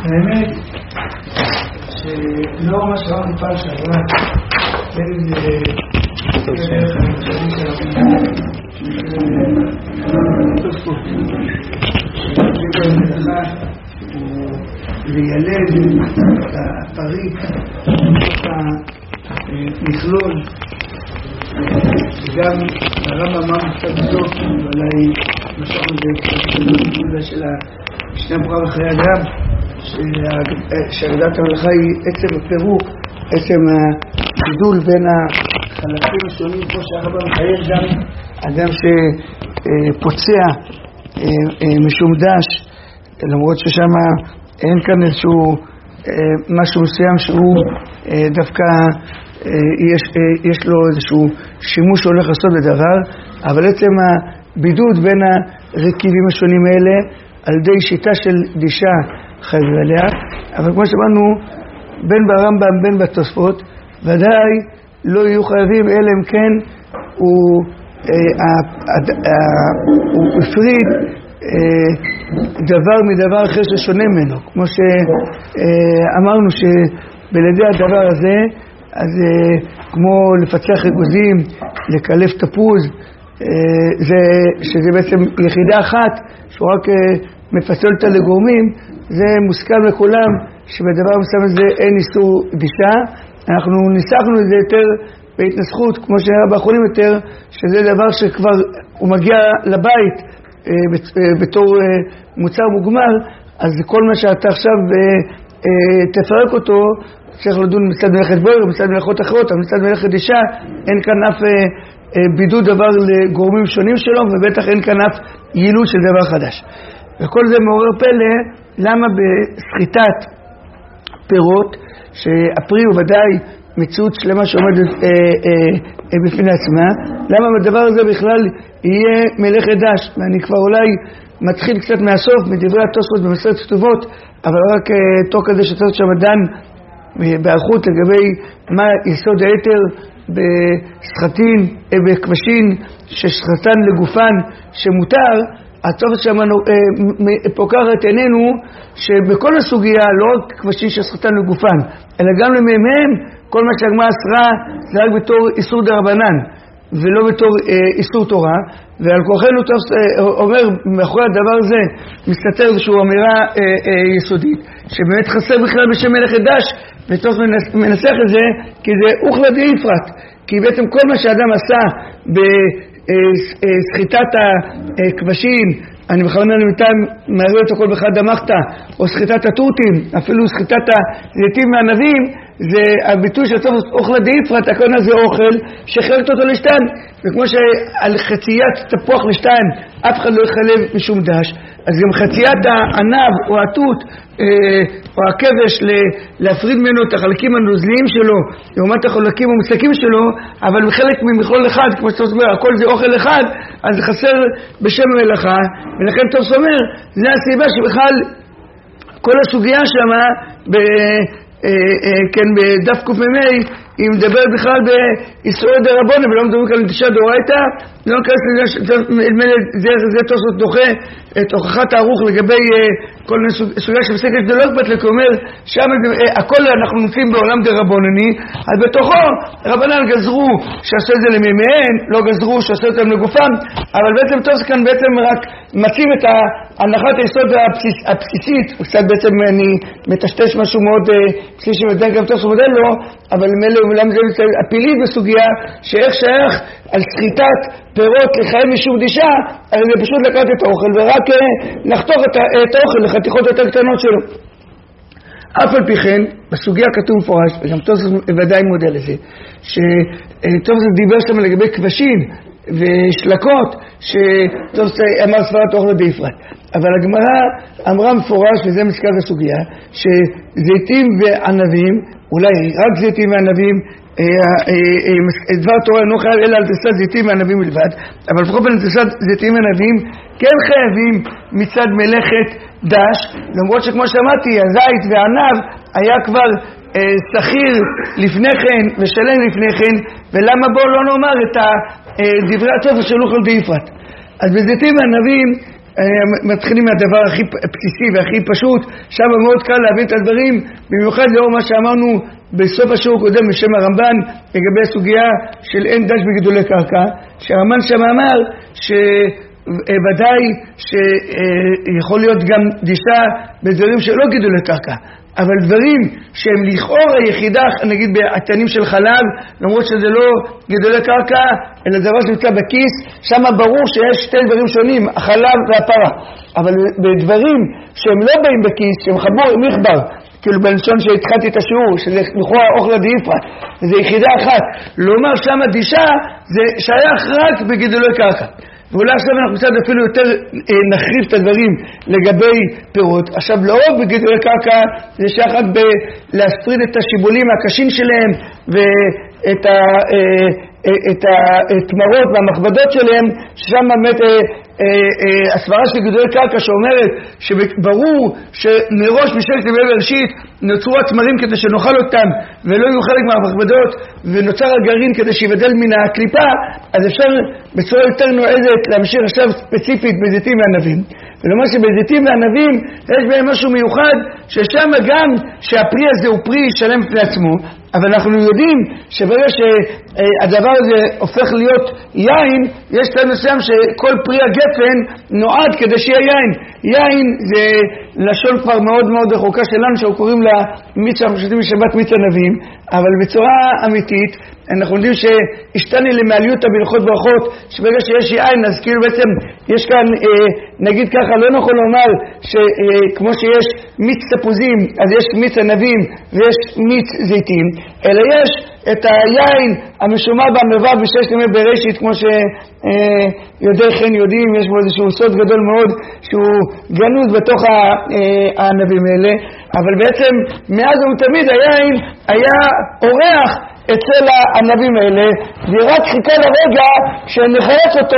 האמת שלא מה שאמרנו פעם שעברה, בין אם זה דרך הממשלים של התוספות שבית המלאכה לילד את הפריט בתוך המכלול, וגם הרמב"ם אמר קצת בסוף, אולי משכנו זה של המשנה ברורה בחיי אדם, שעבודת המלאכה היא עצם הפירוק, עצם הגידול בין החלקים השונים, כמו שהרמב"ם מחייב גם אדם שפוצע משום דש, למרות ששם אין כאן איזשהו משהו מסוים שהוא דווקא יש לו איזשהו שימוש שהולך לעשות בדבר, אבל עצם הבידוד בין הרכיבים השונים האלה על ידי שיטה של דישה חייב עליה. אבל כמו שאמרנו, בין ברמב"ם בין בתוספות ודאי לא יהיו חייבים, אלא אם כן הוא הפריד דבר מדבר אחר ששונה ממנו, כמו שאמרנו שבלעדי הדבר הזה, אז כמו לפצח ריכוזים, לקלף תפוז, שזה בעצם יחידה אחת שהוא רק מפצל אותה לגורמים, זה מוסכם לכולם שבדבר מסוים הזה אין איסור דישה. אנחנו ניסחנו את זה יותר בהתנסחות, כמו שנראה באחרונים יותר, שזה דבר שכבר הוא מגיע לבית בתור מוצר מוגמר, אז כל מה שאתה עכשיו תפרק אותו, צריך לדון מצד מלאכת בויר, מצד מלאכות אחרות, אבל מצד מלאכת דישה אין כאן אף בידוד דבר לגורמים שונים שלו, ובטח אין כאן אף יעילות של דבר חדש. וכל זה מעורר פלא, למה בסחיטת פירות, שהפרי הוא ודאי מציאות שלמה שעומדת בפני עצמה, למה בדבר הזה בכלל יהיה מלאכת דש? ואני כבר אולי מתחיל קצת מהסוף, מדברי התוספות במסכת כתובות, אבל רק תוך כדי שתוספות שם דן בערכות לגבי מה יסוד היתר בסחטין, בכבשין ששחטן לגופן שמותר, התוספות שם פוקחת עינינו שבכל הסוגיה לא רק כבשין ששחטן לגופן, אלא גם למימיהם כל מה שהגמרא אסרה זה רק בתור איסור דרבנן ולא בתור איסור תורה, ועל כוחנו אומר מאחורי הדבר הזה מסתתר איזושהי אמירה יסודית שבאמת חסר בכלל בשם מלאכת דש, וטוב מנסח את זה כי זה אוכלה דאיפרת, כי בעצם כל מה שאדם עשה בסחיטת הכבשים, אני בכוונה נמיתן מערב את הכל בחד דמחתא, או סחיטת התותים, אפילו סחיטת הזיתים מהענבים, זה הביטוי של טוב אוכלה דאיפרת, הכוונה זה אוכל שחילקת אותו לשתן, וכמו שעל חציית תפוח לשתן אף אחד לא יחלב משום דש, אז גם חציית הענב או התות או הכבש להפריד ממנו את החלקים הנוזליים שלו לעומת החלקים המוצקים שלו, אבל בחלק ממכלול אחד, כמו שאתה אומר, הכל זה אוכל אחד, אז זה חסר בשם המלאכה, ולכן טוב אומר, זה הסיבה שבכלל כל הסוגיה שמה כן בדף קמ"ה היא מדברת בכלל בישראל דרבנן ולא מדברים כאן לתשעה דאורייתא, לא נכנס לזה, זה תוספות דוחה את הוכחת הערוך לגבי כל סוגיה שמסקת, זה לא אכפת לי, כי אומר שם הכל אנחנו נמצאים בעולם דרבנני, אז בתוכו רבנן גזרו שעשו את זה למימיהן, לא גזרו שעשו את זה לגופם, אבל בעצם תוספות כאן בעצם רק מציב את הנחת היסוד הבסיסית, קצת בעצם אני מטשטש משהו מאוד בסיסי שמדן גם תוספות מודל לו, אבל למה זה הפעילות בסוגיה שאיך שייך על סחיטת פירות לחיים משום דישה, אז זה פשוט לקחת את האוכל ורק לחתוך את האוכל לחתיכות יותר קטנות שלו. אף על פי כן, בסוגיה כתוב מפורש, וגם תוספות ודאי מודל לזה, שתוספות דיבר שם לגבי כבשים ושלקות שתוספות אמר סברת אוכלה דאיפרת, אבל הגמרא אמרה מפורש, וזה מזכר הסוגיה, שזיתים וענבים, אולי רק זיתים וענבים, דבר תורה אינו חייב אלא על תסת זיתים וענבים בלבד, אבל לפחות בין תסת זיתים וענבים כן חייבים מצד מלאכת דש, למרות שכמו שאמרתי הזית והענב היה כבר שכיר לפני כן ושלם לפני כן, ולמה בוא לא נאמר את דברי התוספות של אוכלה דאיפרת. אז בזיתים וענבים מתחילים מהדבר הכי בסיסי והכי פשוט, שם מאוד קל להבין את הדברים, במיוחד לאור מה שאמרנו בסוף השיעור קודם בשם הרמב"ן לגבי הסוגיה של אין דש בגידולי קרקע, שהרמב"ן שם אמר שוודאי שיכול להיות גם דישה בדברים שלא גידולי קרקע, אבל דברים שהם לכאורה יחידה, נגיד בעטנים של חלב, למרות שזה לא גידולי קרקע, אלא דבר שנמצא בכיס, שם ברור שיש שתי דברים שונים, החלב והפרה. אבל בדברים שהם לא באים בכיס, שהם מחבר, כאילו בלשון שהתחלתי את השיעור, שזה לכאורה אוכלה דאיפרא, זה יחידה אחת. לומר שם דישה, זה שייך רק בגידולי קרקע. ואולי עכשיו אנחנו קצת אפילו יותר נחריף את הדברים לגבי פירות. עכשיו לא רק בגידולי קרקע, זה שייך רק להספריד את השיבולים הקשים שלהם ואת התמרות והמכבדות שלהם, ששם באמת הסברה של גידולי קרקע שאומרת שברור שמראש בשלט ימי בראשית נוצרו התמרים כדי שנאכל אותם ולא יהיו חלק מהמכבדות, ונוצר הגרעין כדי שיבדל מן הקליפה, אז אפשר בצורה יותר נועזת להמשיך עכשיו ספציפית בזיתים וענבים. ולומר שבזיתים וענבים יש בהם משהו מיוחד, ששם גם שהפרי הזה הוא פרי שלם בפני עצמו, אבל אנחנו יודעים שברגע שהדבר הזה הופך להיות יין, יש טעם מסוים שכל פרי הגפן נועד כדי שיהיה יין. יין זה לשון כבר מאוד מאוד רחוקה שלנו, שאנחנו קוראים לה מיץ, שאנחנו שותים בשבת מיץ ענבים, אבל בצורה אמיתית אנחנו יודעים שהשתנה למעליות בהלכות ברכות, שברגע שיש יין אז כאילו בעצם יש כאן, נגיד ככה, לא נכון לומר שכמו שיש מיץ תפוזים אז יש מיץ ענבים ויש מיץ זיתים, אלא יש את היין המשומר במבב בששת ימי בראשית, כמו שיודעי חן יודעים, יש בו איזשהו סוד גדול מאוד שהוא גנוז בתוך הענבים האלה, אבל בעצם מאז ומתמיד היין היה אורח אצל הענבים האלה, ורק חיכה לרגע שנחלץ אותו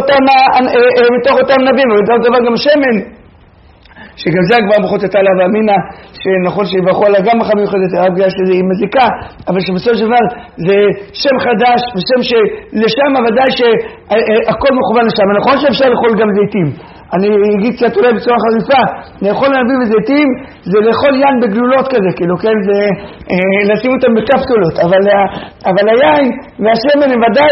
מתוך אותם נבים. ובדרך דבר גם שמן, שגם זה כבר ברכות הייתה לה ואמינה, שנכון שיברכו עליה גם ברכה מיוחדת בגלל שזה היא מזיקה, אבל שבסופו של דבר זה שם חדש, ושם שלשם ודאי שהכל מכוון לשם. נכון שאפשר לאכול גם זיתים, אני אגיד קצת אולי בצורה חריפה, לאכול ענבים וזיתים זה לאכול יין בגלולות כזה, כאילו, כן, זה לשים אותם בקפסולות, אבל היין והשמן הם ודאי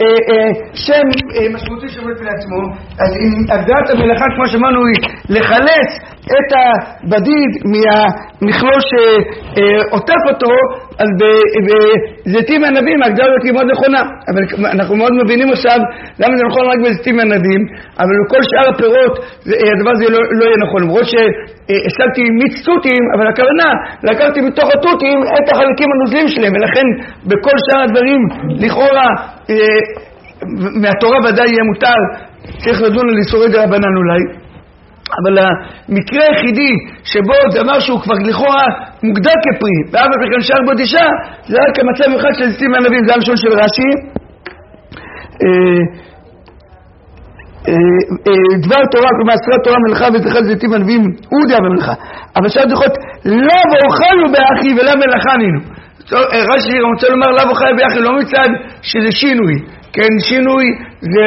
שם משמעותי שעומד לעצמו. אז אם הגדרת המלאכה, כמו שאמרנו, היא לחלץ את הבדיד מהמכלול שעוטף אותו, אז בזיתים וענבים ההגדרה היא מאוד נכונה, אבל אנחנו מאוד מבינים עכשיו למה זה נכון רק בזיתים וענבים, אבל בכל שאר הפירות הדבר הזה לא יהיה נכון. למרות שהשגתי מיץ תותים, אבל הכוונה לקחתי מתוך התותים את החלקים הנוזלים שלהם, ולכן בכל שאר הדברים לכאורה מהתורה ודאי יהיה מותר, צריך לדון על איסורי דרבנן אולי. אבל המקרה היחידי שבו דבר שהוא כבר לכאורה מוגדר כפרי ואף על פי כן שאר בו דישה, זה רק המצב אחד של זיתים וענבים. זה הלשון של רש"י, דבר תורה, כלומר עשרת תורה מלאכה וזכר זיתים וענבים הוא דיעה במלאכה, אבל שאר דוחות לאו אוכלנו באחי ולאו מלאכה נינו. רש"י רוצה לומר לאו אוכלנו באחי לא מצד שזה שינוי, כן, שינוי זה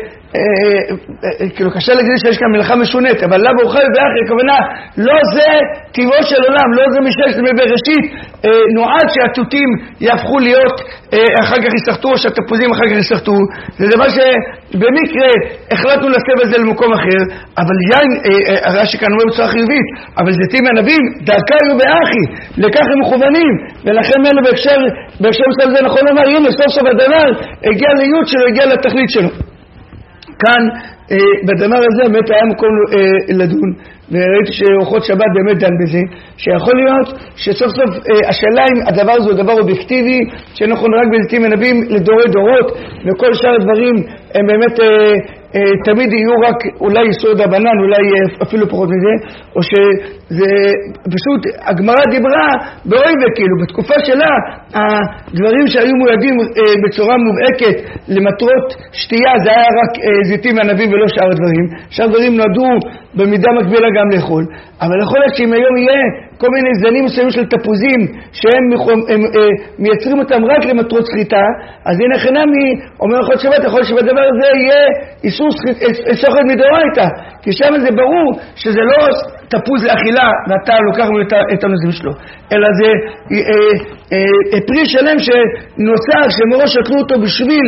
כאילו קשה להגיד שיש כאן מלאכה משונית, אבל לאו אוכל באחי, הכוונה לא זה טבעו של עולם, לא זה מששת ימי בראשית נועד שהתותים יהפכו להיות אחר כך יסחטו, או שהתפוזים אחר כך יסחטו. זה דבר שבמקרה החלטנו לסב את זה למקום אחר, אבל יין, הרש"י כאן אומר בצורה חיובית, אבל זיתים וענבים דרכה היו באחי, לכך הם מכוונים, ולכן אלה בהקשר מסוים זה נכון לומר, הנה סוף סוף הדבר הגיע ליות שלו, הגיע לתכלית שלו. כאן בדבר הזה באמת היה מקום לדון, וראיתי שאורחות שבת באמת דן בזה, שיכול להיות שסוף סוף השאלה אם הדבר הזה הוא דבר אובייקטיבי שנכון רק בזיתים וענבים לדורי דורות, וכל שאר הדברים הם באמת תמיד יהיו רק אולי איסור דרבנן, אולי אפילו פחות מזה, או שזה פשוט הגמרא דיברה באוי וכאילו בתקופה שלה הדברים שהיו מולדים בצורה מובהקת למטרות שתייה זה היה רק זיתים וענבים ולא שאר הדברים. שאר הדברים נועדו במידה מקבילה גם לאכול, אבל יכול להיות שאם היום יהיה כל מיני זנים מסוימים של תפוזים שהם מייצרים אותם רק למטרות סחיטה, אז הנה חינמי אומר הלכות שבת, יכול שבדבר הזה יהיה איסור סוחת מדאורייתא, כי שם זה ברור שזה לא תפוז לאכילה ואתה לוקח את הנוזים שלו, אלא זה פרי שלם שנוצר, שמראש שקלו אותו בשביל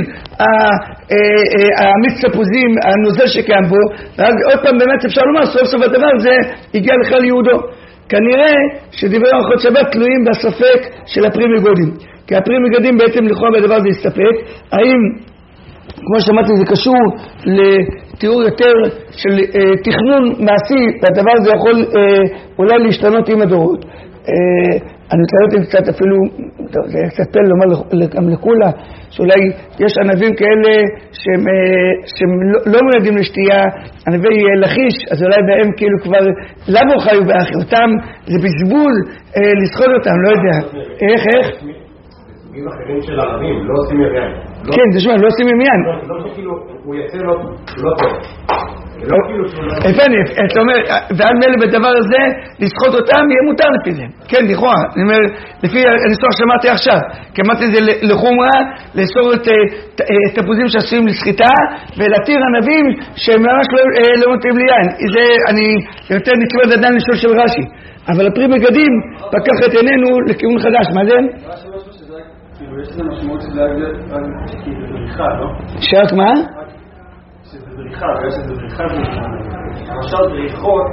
המיץ תפוזים, הנוזל שקיים בו, ואז עוד פעם באמת אפשר לומר, סוף סוף הדבר זה הגיע בכלל ליהודו. כנראה שדברי הלכות שבת תלויים בספק של הפרי מגדים, כי הפרי מגדים בעצם לכאורה בדבר זה יסתפק, האם כמו שאמרתי זה קשור לתיאור יותר של תכנון מעשי, והדבר הזה יכול אולי להשתנות עם הדורות. אני מתלהבתי קצת אפילו, זה קצת פלא לומר גם לכולה, שאולי יש ענבים כאלה שהם לא מולדים לשתייה, ענבי לחיש, אז אולי בהם כאילו כבר, למה הוא חיו באחי? אותם זה בזבוז לסחוד אותם, לא יודע. איך? סוגים אחרים של ערבים, לא עושים ימיין. כן, זה שומע, לא עושים ימיין. לא שכאילו, הוא יצא לא טוב. הפני, אתה אומר, ועד מלא בדבר הזה, לסחוט אותם יהיה מותר לפי זה. כן, לכאורה, אני אומר, לפי הניסוח שאמרתי עכשיו, כי אמרתי זה לחומרה, לאסור את תפוזים שעשויים לסחיטה, ולהתיר ענבים שהם ממש לא מתאים ליין. זה, אני יותר נקבל עדיין לשאול של רש"י. אבל הפרי מגדים פקח את עינינו לכיוון חדש. מה זה? יש לזה משמעות שזה בריחה, לא? שרק מה? שזה בריחה, ויש לזה בריחה למשל בריחות.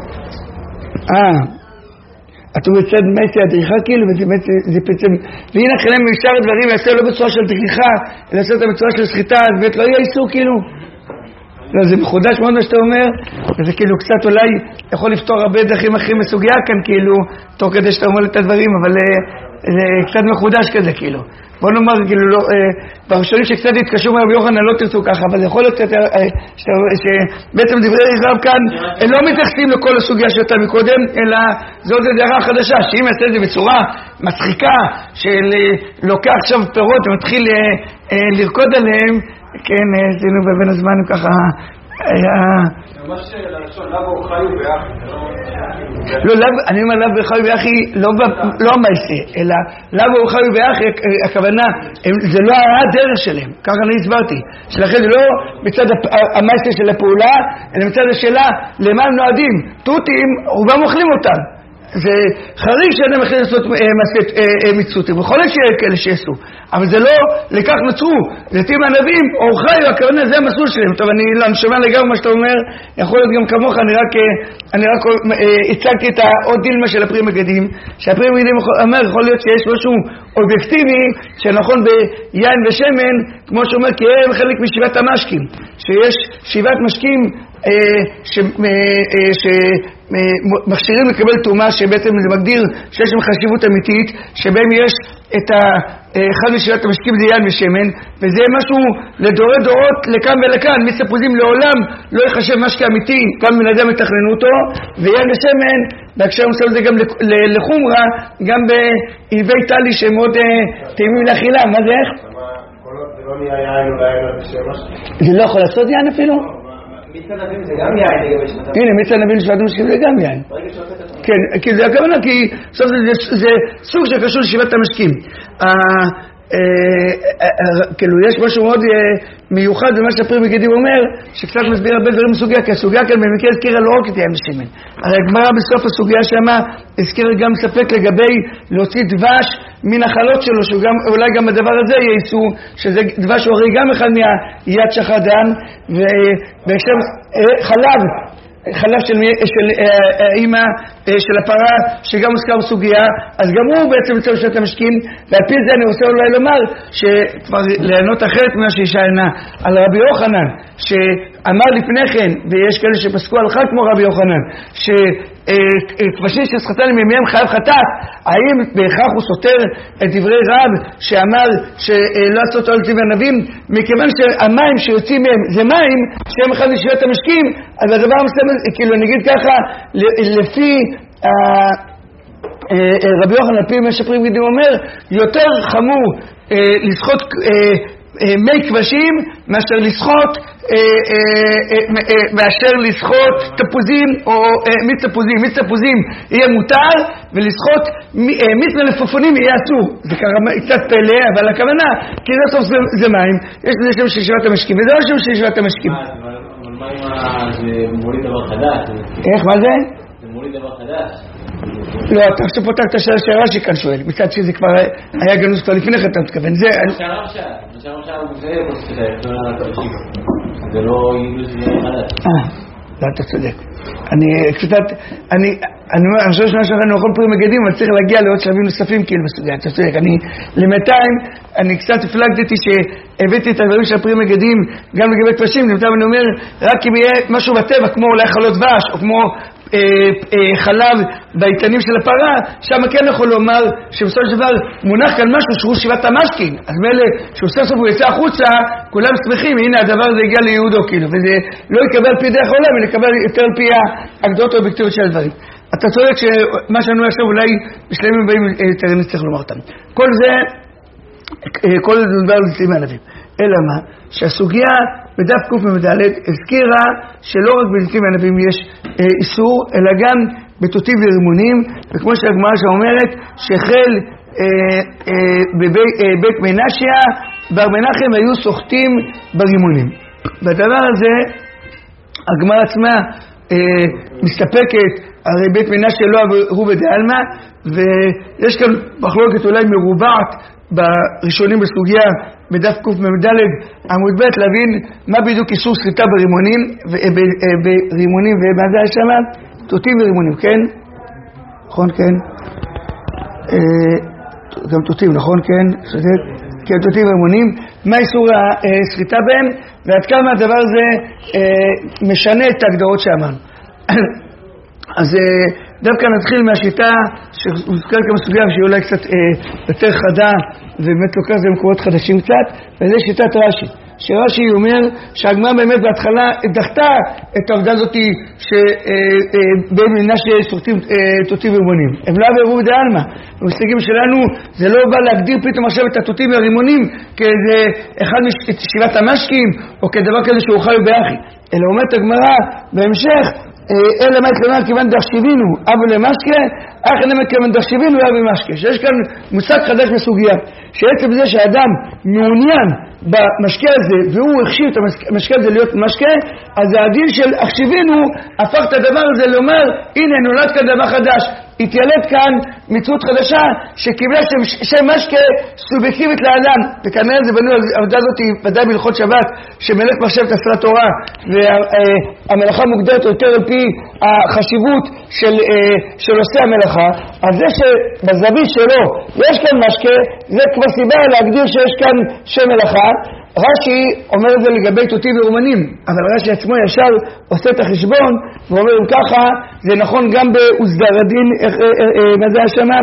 אתה מצד מצד הדריכה כאילו, וזה בעצם, והנה חלם משאר הדברים יעשה לא בצורה של דריכה, אלא יעשה אותה בצורה של סחיטה, אז באמת לא יהיה איסור כאילו. לא, זה מחודש מאוד מה שאתה אומר, וזה כאילו קצת אולי יכול לפתור הרבה דרכים אחרים מסוגיה כאן כאילו, תוך כדי שאתה אומר את הדברים, אבל זה קצת מחודש כזה כאילו. בוא נאמר כאילו לא, בראשונים שקצת התקשו מרבי יוחנן לא תרצו ככה, אבל יכול להיות שבעצם דברי רב כאן הם לא מתייחסים לכל הסוגיה שאתה מקודם, אלא זו עוד דעה חדשה, שאם יעשה את זה בצורה מצחיקה, של לוקח עכשיו פירות ומתחיל לרקוד עליהם, כן, עשינו בבין הזמן ככה ממש ללשון, למה הוא חיו באחי? לא, אני אומר למה הוא חיו באחי לא המעשה, אלא למה הוא חיו באחי, הכוונה, זה לא הדרך שלהם, ככה אני הסברתי, שלכן זה לא מצד המעשה של הפעולה, אלא מצד השאלה למה הם נועדים, תותים, רובם אוכלים אותם, זה חריג שאדם החליט לעשות מצוותים, יכול להיות שיהיה כאלה שיעשו, אבל זה לא לכך נוצרו, לעתים הענבים, אורחי, הכוונה זה המסלול שלהם. טוב, אני שומע לגמרי מה שאתה אומר, יכול להיות גם כמוך, אני רק הצגתי את העוד דילמה של הפרי מגדים, שהפרי מגדים אומר, יכול להיות שיש משהו אובייקטיבי, שנכון ביין ושמן, כמו שאומר, כי הם חלק משבעת המשקים, שיש שבעת משקים, שמכשירים לקבל תאומה, שבעצם זה מגדיר שיש שם חשיבות אמיתית, שבהם יש את אחד משבעת המשקים זה יין ושמן, וזה משהו לדורי דורות לכאן ולכאן, מתפוזים לעולם לא יחשב משקה אמיתי, גם בן אדם מתכננו אותו, ויין ושמן, בהקשר מסוים זה גם לחומרה, גם בענבי טלי שהם מאוד טעימים לאכילה. מה זה איך? זה לא נהיה יין או יין בשמש? זה לא יכול לעשות יין אפילו? מיץ ענבים זה גם יין לגבי שבעת המשקים. הנה, מיץ ענבים לשבעת המשקים זה גם יין. כן, כי זה הכוונה, כי זה סוג שקשור לשבעת המשקים. כאילו יש משהו מאוד מיוחד במה שהפרי מגדים אומר, שקצת מסביר הרבה דברים בסוגיה, כי הסוגיה כאן במקרה הזכירה לא רק את יין ושמן. הרי הגמרא בסוף הסוגיה שמה הזכירה גם ספק לגבי להוציא דבש מנחלות שלו, שאולי גם הדבר הזה יהיה איסור, שזה דבש הוא הרי גם אחד מהיד שחר דם, ובהקשר חלב של האמא של הפרה שגם מוזכר בסוגיה, אז גם הוא בעצם יוצא בשעת המשקים, ועל פי זה אני רוצה אולי לומר שכבר לענות אחרת ממה שאישה ענה על רבי יוחנן שאמר לפני כן, ויש כאלה שפסקו הלכה כמו רבי יוחנן, שכבשים שסחטן ממיהם חייב חטאת, האם בהכרח הוא סותר את דברי רב שאמר שלא לעשות על צבע ענבים, מכיוון שהמים שיוצאים מהם זה מים שהם אחד משבעת המשקים, אז הדבר מסתם, כאילו נגיד ככה, לפי רבי יוחנן, על פי מה שפרי מגדים אומר, יותר חמור לשחוט מי כבשים מאשר לשחוט תפוזים או מיץ תפוזים יהיה מותר, ולשחוט מיץ מלפפונים יהיה אסור. זה קצת פלא, אבל הכוונה, כי זה סוף זה מים, יש לזה שם של ישיבת המשקים, וזה לא שם של ישיבת המשקים. אבל מה אם זה מוליד דבר חדש? איך, מה זה? זה מוליד דבר חדש. לא, אתה עכשיו פותח את השאלה שרש"י כאן שואל, מצד שזה כבר היה גנוז כבר לפני כן, אתה מתכוון, זה... זה לא ידעו שזה חדש. לא, אתה צודק. אני חושב שאנחנו נכון פרי מגדים, אבל צריך להגיע לעוד שלבים נוספים כאילו בסוגיה, אתה צודק. למתיים, אני קצת הפלגתי שהבאתי את הדברים של הפרי מגדים גם לגבי כבשים, למתיים אני אומר, רק אם יהיה משהו בטבע, כמו אולי חלות דבש, או כמו חלב בעיתנים של הפרה, שם כן יכול לומר שבסופו של דבר מונח כאן משהו שהוא שיבת המשקים, אז מילא שהוא סוף סוף הוא יצא החוצה, כולם שמחים, הנה הדבר הזה הגיע ליהודו כאילו, וזה לא יקבל פי דרך עולם, אלא יקבל יותר פי ההגדרות האובייקטיביות של הדברים. אתה צודק שמה שאני עכשיו אולי בשלבים הבאים יותר נצטרך לומר אותם. כל זה דבר לצאים מהנביאים. אלא מה? שהסוגיה בדף קמ"ד הזכירה שלא רק בנביאים מהנביאים יש איסור, אלא גם בתותים ורימונים, וכמו שהגמרא שאומרת שחל בבית מנשיה בר מנחם היו סוחטים ברימונים. בדבר הזה הגמרא עצמה מסתפקת, הרי בית מנשיה לא עברו בדעלמא, ויש כאן מחלוקת אולי מרובעת בראשונים בסוגיה בדף קמ"ד עמוד ב' להבין מה בדיוק איסור סחיטה ברימונים ומה זה שם? תותים ורימונים, כן? נכון, כן? גם תותים, נכון, כן? כן, תותים ורימונים. מה איסור הסחיטה בהם ועד כמה הדבר הזה משנה את ההגדרות שאמרנו. אז דווקא נתחיל מהשיטה שהוזכר כמה סוגיה שהיא אולי קצת יותר חדה ובאמת לוקח זה למקומות חדשים קצת, וזה שיטת רש"י. שרש"י אומר שהגמרא באמת בהתחלה דחתה את העובדה הזאת שבין מנשה סוחטים תותים ורימונים. הם לא עברו בדעלמא. במושגים שלנו זה לא בא להגדיר פתאום עכשיו את התותים והרימונים כאיזה אחד משבעת המשקים או כדבר כזה שהוא חי ביחי. אלא אומרת הגמרא בהמשך אלא מה התכוונה כיוון דחשיבינו אבו למשקה, אך אינם כיוון דחשיבינו אבו למשקה. שיש כאן מושג חדש בסוגיה, שעצם זה שהאדם מעוניין במשקה הזה והוא הכשיר את המשקה הזה להיות משקה, אז הדין של החשיבינו הפך את הדבר הזה לומר הנה נולד כאן דבר חדש, התיילד כאן מציאות חדשה שקיבלה שם משקה סובייקטיבית לאדם, וכנראה זה בנו על העבודה הזאת ודאי בהלכות שבת שמלך מחשבת עשרה תורה והמלאכה מוגדרת יותר על פי החשיבות של עושה המלאכה. אז זה שבזווית שלו יש כאן משקה זה כבר סיבה להגדיר שיש כאן שם מלאכה. רש"י אומר את זה לגבי תותים ורימונים, אבל רש"י עצמו ישר עושה את החשבון ואומר אם ככה זה נכון גם באוסדר הדין, מה זה השמה?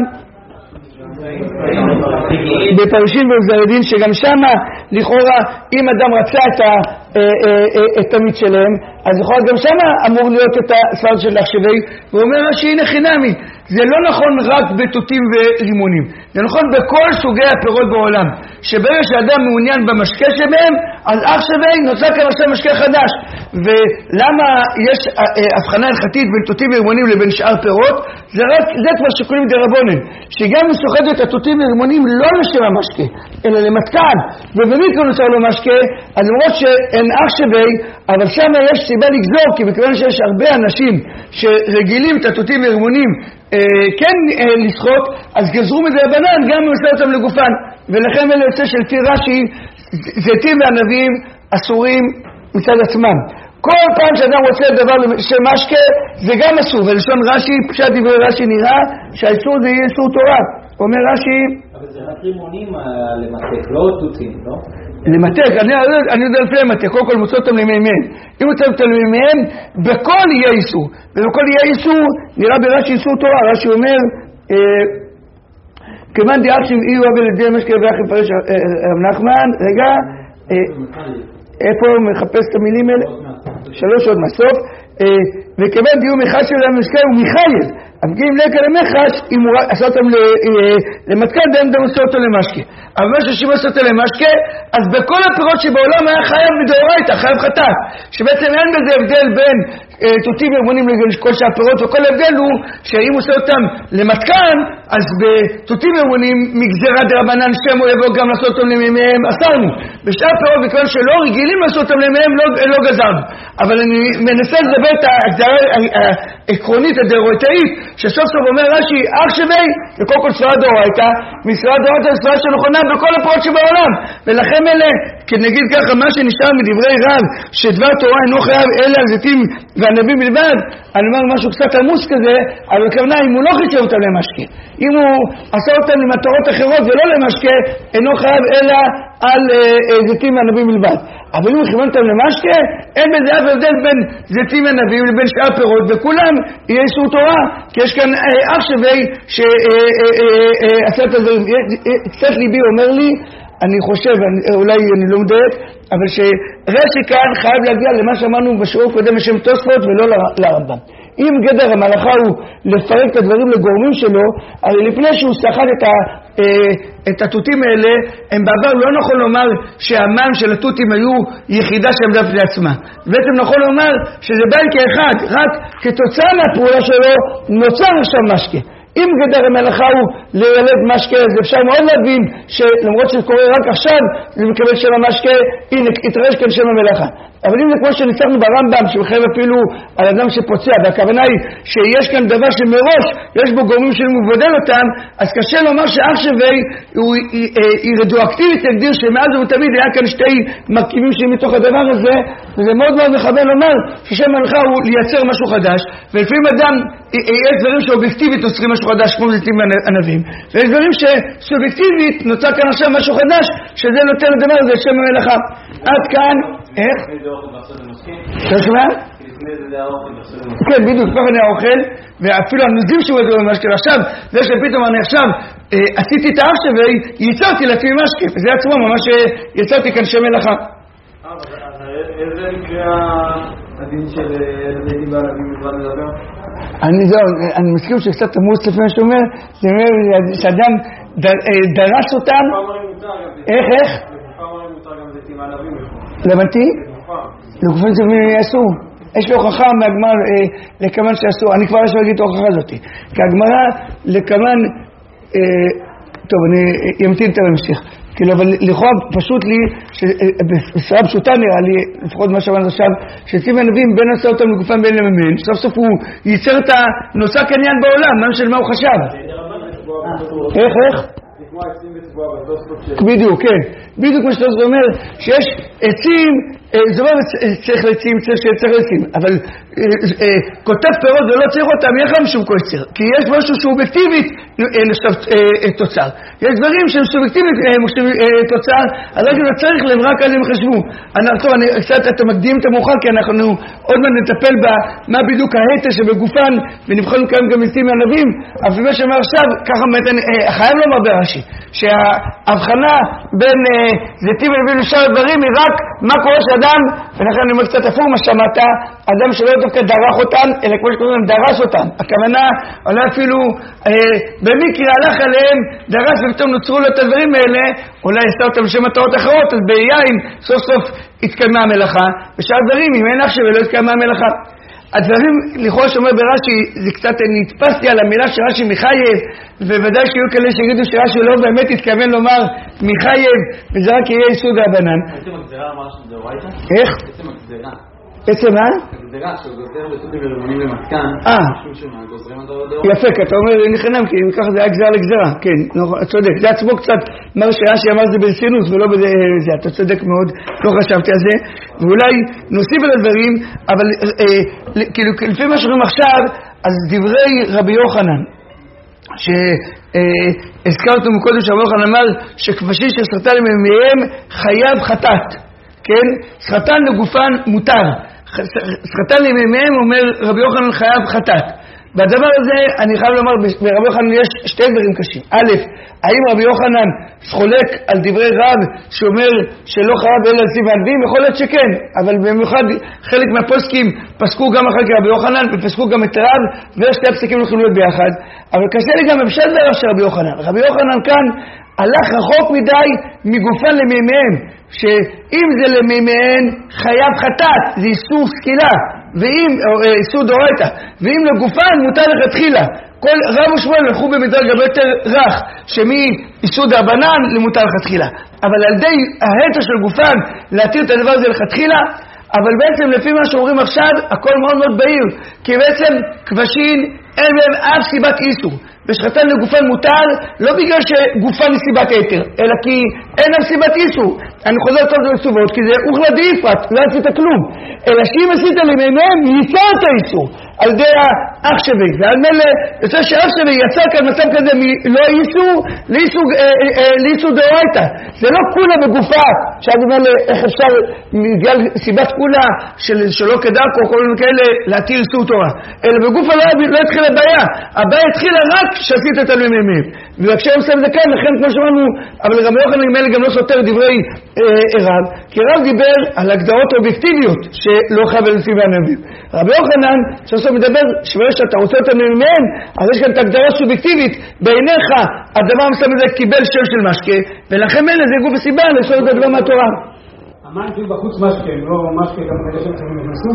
בפרשים באוסדר הדין, שגם שמה לכאורה אם אדם רצה את המיץ שלהם אז לכאורה גם שמה אמור להיות את הספרד של החשבי, ואומר רש"י הנה חינמי, זה לא נכון רק בתותים ורימונים, זה נכון בכל סוגי הפירות בעולם, שברגע שאדם מעוניין במשקה שבהם אז אח שבי נוצר כאן עכשיו משקה חדש. ולמה יש הבחנה הלכתית בין תותים ורימונים לבין שאר פירות? זה כבר שיקולים דרבנן, שגם אם סוחט את התותים ורימונים לא לשם המשקה אלא למתקן, ובמקרה נוצר לו משקה, אז למרות שאין אח שבי אבל שם יש סיבה לגזור, כי מכיוון שיש הרבה אנשים שרגילים את התותים ורימונים כן לשחוט, אז גזרו מזה הבנן גם אם עושה אותם לגופן, ולכן אלה יוצא של פי רש"י זיתים וענבים אסורים מצד עצמם. כל פעם שאדם רוצה דבר של משקה זה גם אסור, ולשון רש"י, פשט דברי רש"י נראה שהאיסור זה יהיה איסור תורה. אומר רש"י אבל זה רק רימונים למתק, לא תותים, לא? למתק, אני יודע לפני למתק, קודם כל מוצא אותם למימיהם. אם מוצא אותם למימיהם, בכל יהיה איסור, ובכל יהיה איסור נראה ברש"י איסור תורה. רש"י אומר כמאן דאחשים אי אוהב לדי משקה ואחי פרש רב נחמן, רגע, איפה הוא מחפש את המילים האלה? 3 עוד מהסוף. וכמאן דיום אחד של המשקה הוא מחייב, הפגיעים לקה למחש, אם הוא עשה אותם למתקן, דם עושה אותו למשקה. אבל מה ששימו עושה אותו למשקה, אז בכל הפירות שבעולם היה חייב מדאורייתא, חייב חטאת, שבעצם אין בזה הבדל בין תותים ירמונים לכל שאר הפירות, וכל הבדל הוא שאם עושה אותם למתקן, אז בתותים ירמונים מגזרה דרבנן שמו יבוא גם לעשות אותם למימיהם, אסרנו. בשאר הפירות, בכלל שלא רגילים לעשות אותם למימיהם, לא גזרנו. אבל אני מנסה לדבר את ההגדרה העקרונית, הדאורייתאית, שסוף סוף אומר רש"י, אך שווה, וקודם כל סברה דאורייתא, מסברה דאורייתא סברה שנכונה בכל הפירות שבעולם. ולכן אלה, כנגיד ככה, מה שנשאר מדברי רב, שדבר תורה אינו חייב אלה על זיתים והנביא בלבד, אני אומר משהו קצת עמוס כזה, אבל הכוונה, אם הוא לא חישב אותם למשקה, אם הוא עשה אותם למטרות אחרות ולא למשקה, אינו חייב אלא על זיתים והנביא בלבד. אבל אם הוא כיוון אותם למשקה, אין בזה אף הבדל בין זיתים והנביא לבין שאר פירות, וכולם יהיה איסור תורה, כי יש כאן אך שווה שעשה את הדברים. קצת ליבי אומר לי, אני חושב, אולי אני לא מדייק, אבל שרש"י כאן חייב להגיע למה שאמרנו בשיעור קודם בשם תוספות ולא לרמב"ם. אם גדר המלאכה הוא לפרק את הדברים לגורמים שלו, הרי לפני שהוא סחט את התותים האלה, הם בעבר לא נכון לומר שהמן של התותים היו יחידה שעמדה בפני עצמה. בעצם נכון לומר שזה בא כאחד, רק כתוצאה מהפעולה שלו נוצר עכשיו משקה. אם גדר המלאכה הוא לילד משקה, אז אפשר מאוד להבין שלמרות שזה קורה רק עכשיו, זה מקבל שם המשקה, הנה, התרש כאן שם המלאכה. אבל אם זה כמו שניצחנו ברמב"ם, שמחייב אפילו על אדם שפוצע, והכוונה היא שיש כאן דבר שמראש יש בו גורמים שלנו מבודל אותם, אז קשה לומר שאך שווה היא רדיואקטיבית, תגדיר שמאז ותמיד היה כאן שתי מרכיבים שהם מתוך הדבר הזה, וזה מאוד מאוד מכוון לומר ששם המלאכה הוא לייצר משהו חדש, ולפעמים אדם, יש דברים שאובייקטיבית נוצרים משהו חדש, כמו זיתים ענבים, ויש דברים שסובייקטיבית נוצר כאן עכשיו משהו חדש, שזה נותן לדבר הזה שם המלאכה. עד כאן, איך? אתה שומע? כן, בדיוק, ככה אני האוכל, ואפילו הנוזים שהוא ידעו במשקה. עכשיו, זה שפתאום אני עכשיו עשיתי את האח שלי, ייצרתי לעצמי משקה, וזה עצמו ממש יצרתי כאן שם מלאכה. איזה מקרה הדין של ילדי בעלבים בלבד לדבר? אני מסכים שקצת עמוס לפני מה שאומר, זה אומר שאדם דרס אותם. איך? לבנתי? לגופן זה יעשו. יש לו הוכחה מהגמר לכמן שעשו. אני כבר אשב להגיד את ההוכחה הזאת. כי הגמרה לכמן, טוב, אני ימתין את הממשיך. כאילו, אבל לכאורה פשוט לי, בסברה פשוטה נראה לי, לפחות מה שאמרנו עכשיו, שציב הנביאים בין עשה אותם לגופם בין לממן, סוף סוף הוא ייצר את הנושא קניין בעולם, מה של מה הוא חשב. איך? בדיוק, כן. בדיוק מה שאתה אומר, שיש עצים, זה לא צריך לעצים, צריך לעצים, אבל כותב פירות ולא צריך אותם, איך להם שום כושר? כי יש משהו שהוא אובייקטיבית תוצר. יש דברים שהם סובייקטיבית תוצר, אז רק לא צריך להם, רק אז הם חשבו. אני קצת, אתה מקדים את המאוחר, כי אנחנו עוד מעט נטפל מה בדיוק ההתר שבגופן, ונבחרנו כאן גם זיתים מהנביאים, אבל מה שאומר עכשיו, ככה חייב לומר ברש"י, שההבחנה בין זיתים ונביאים לשאר הדברים היא רק מה קורה שאדם, ולכן אני אומר קצת הפוך מה שמעת, אדם שלא דווקא דרך אותם, אלא כמו שקוראים דרס אותם. הכוונה, אולי אפילו במקרה הלך עליהם, דרס ופתאום נוצרו לו את הדברים האלה, אולי עשה אותם לשם מטרות אחרות, אז ביין סוף סוף התקיימה המלאכה, ושאר דברים, אם אין עכשיו ולא התקיימה המלאכה. הדברים, לכאורה שאומר ברש"י, זה קצת נתפסתי על המילה של רש"י מחייב, וודאי שיהיו כאלה שיגידו שרש"י לא באמת התכוון לומר מחייב, וזה רק יהיה יסוד רבנן. בעצם הגזרה אמר שזה דאורייתא? איך? בעצם הגזרה. בעצם מה? הגזרה, שהוא גוזר בתותים ורמונים למתקן, משום שמה, גוזרים אותו דאורייתא? יפה, כי אתה אומר אין חינם, כי ככה זה היה גזרה לגזרה, כן, צודק, זה עצמו קצת, מה שרש"י אמר זה ברצינות ולא בזה, אתה צודק מאוד, לא חשבתי על זה, ואולי נוסיף על הדברים, אבל כאילו לפי מה שאומרים עכשיו, אז דברי רבי יוחנן, שהזכרנו מקודם שרבי יוחנן אמר שכבשים שסרטן למימיהם חייב חטאת, כן? סרטן לגופן מותר, סרטן למימיהם אומר רבי יוחנן חייב חטאת. בדבר הזה אני חייב לומר, ברבי יוחנן יש שתי דברים קשים. א', האם רבי יוחנן חולק על דברי רב שאומר שלא חייב אלא על סימן דין? יכול להיות שכן, אבל במיוחד חלק מהפוסקים פסקו גם אחר כך רבי יוחנן ופסקו גם את רב, ושתי הפסקים הולכים להיות ביחד. אבל קשה לי גם בפשט דבריו של רבי יוחנן. רבי יוחנן כאן הלך רחוק מדי מגופן למימיהן, שאם זה למימיהן חייב חטאת, זה איסור סקילה, ואם איסור דאורייתא, ואם לגופן מותר לכתחילה. כל רב ושמואל הלכו במדרג הרבה יותר רך, שמאיסור דרבנן למותר לכתחילה. אבל על ידי ההתר של גופן להתיר את הדבר הזה לכתחילה, אבל בעצם לפי מה שאומרים עכשיו, הכל מאוד מאוד בהיר, כי בעצם כבשין אין להם אף סיבת איסור. ושחתן לגופן מותר, לא בגלל שגופן היא סיבת היתר, אלא כי אין להם סיבת איסור. אני חוזר טוב לסובות, כי זה אוכלה דאיפת, לא עשית כלום. אלא שאם עשית למימיהם, ייצרת איסור. על ידי האח שבי, ועל מלא, יוצא שאח שבי יצא כאן מצב כזה מלא איסור, לאיסור דאורייתא. זה לא כולה בגופה, שעד מלא איך אפשר, בגלל סיבת כולה שלא כדרכו, כל מיני כאלה, להתיר איסור תורה. אלא בגופה לא התחילה הבעיה. הבעיה התחילה רק שעשית את הלמימיהם. וכשהם עושים זה כאן, לכן כמו שאמרנו, אבל רבי יוחנן נדמה לי גם לא סותר דברי רב, כי רב דיבר על הגדרות אובייקטיביות שלא חייב לפי הנביאים. רבי יוחנן שעושה מדבר שברגע שאתה רוצה אותם מהם, אז יש כאן את הגדרה סובייקטיבית, בעיניך הדבר מסוים הזה קיבל שם של משקה, ולכן אלה זה גוף הסיבה לשאול את הדבר מהתורה. המים שהיו בחוץ משקה, לא משקה גם כדי שהם נכנסו?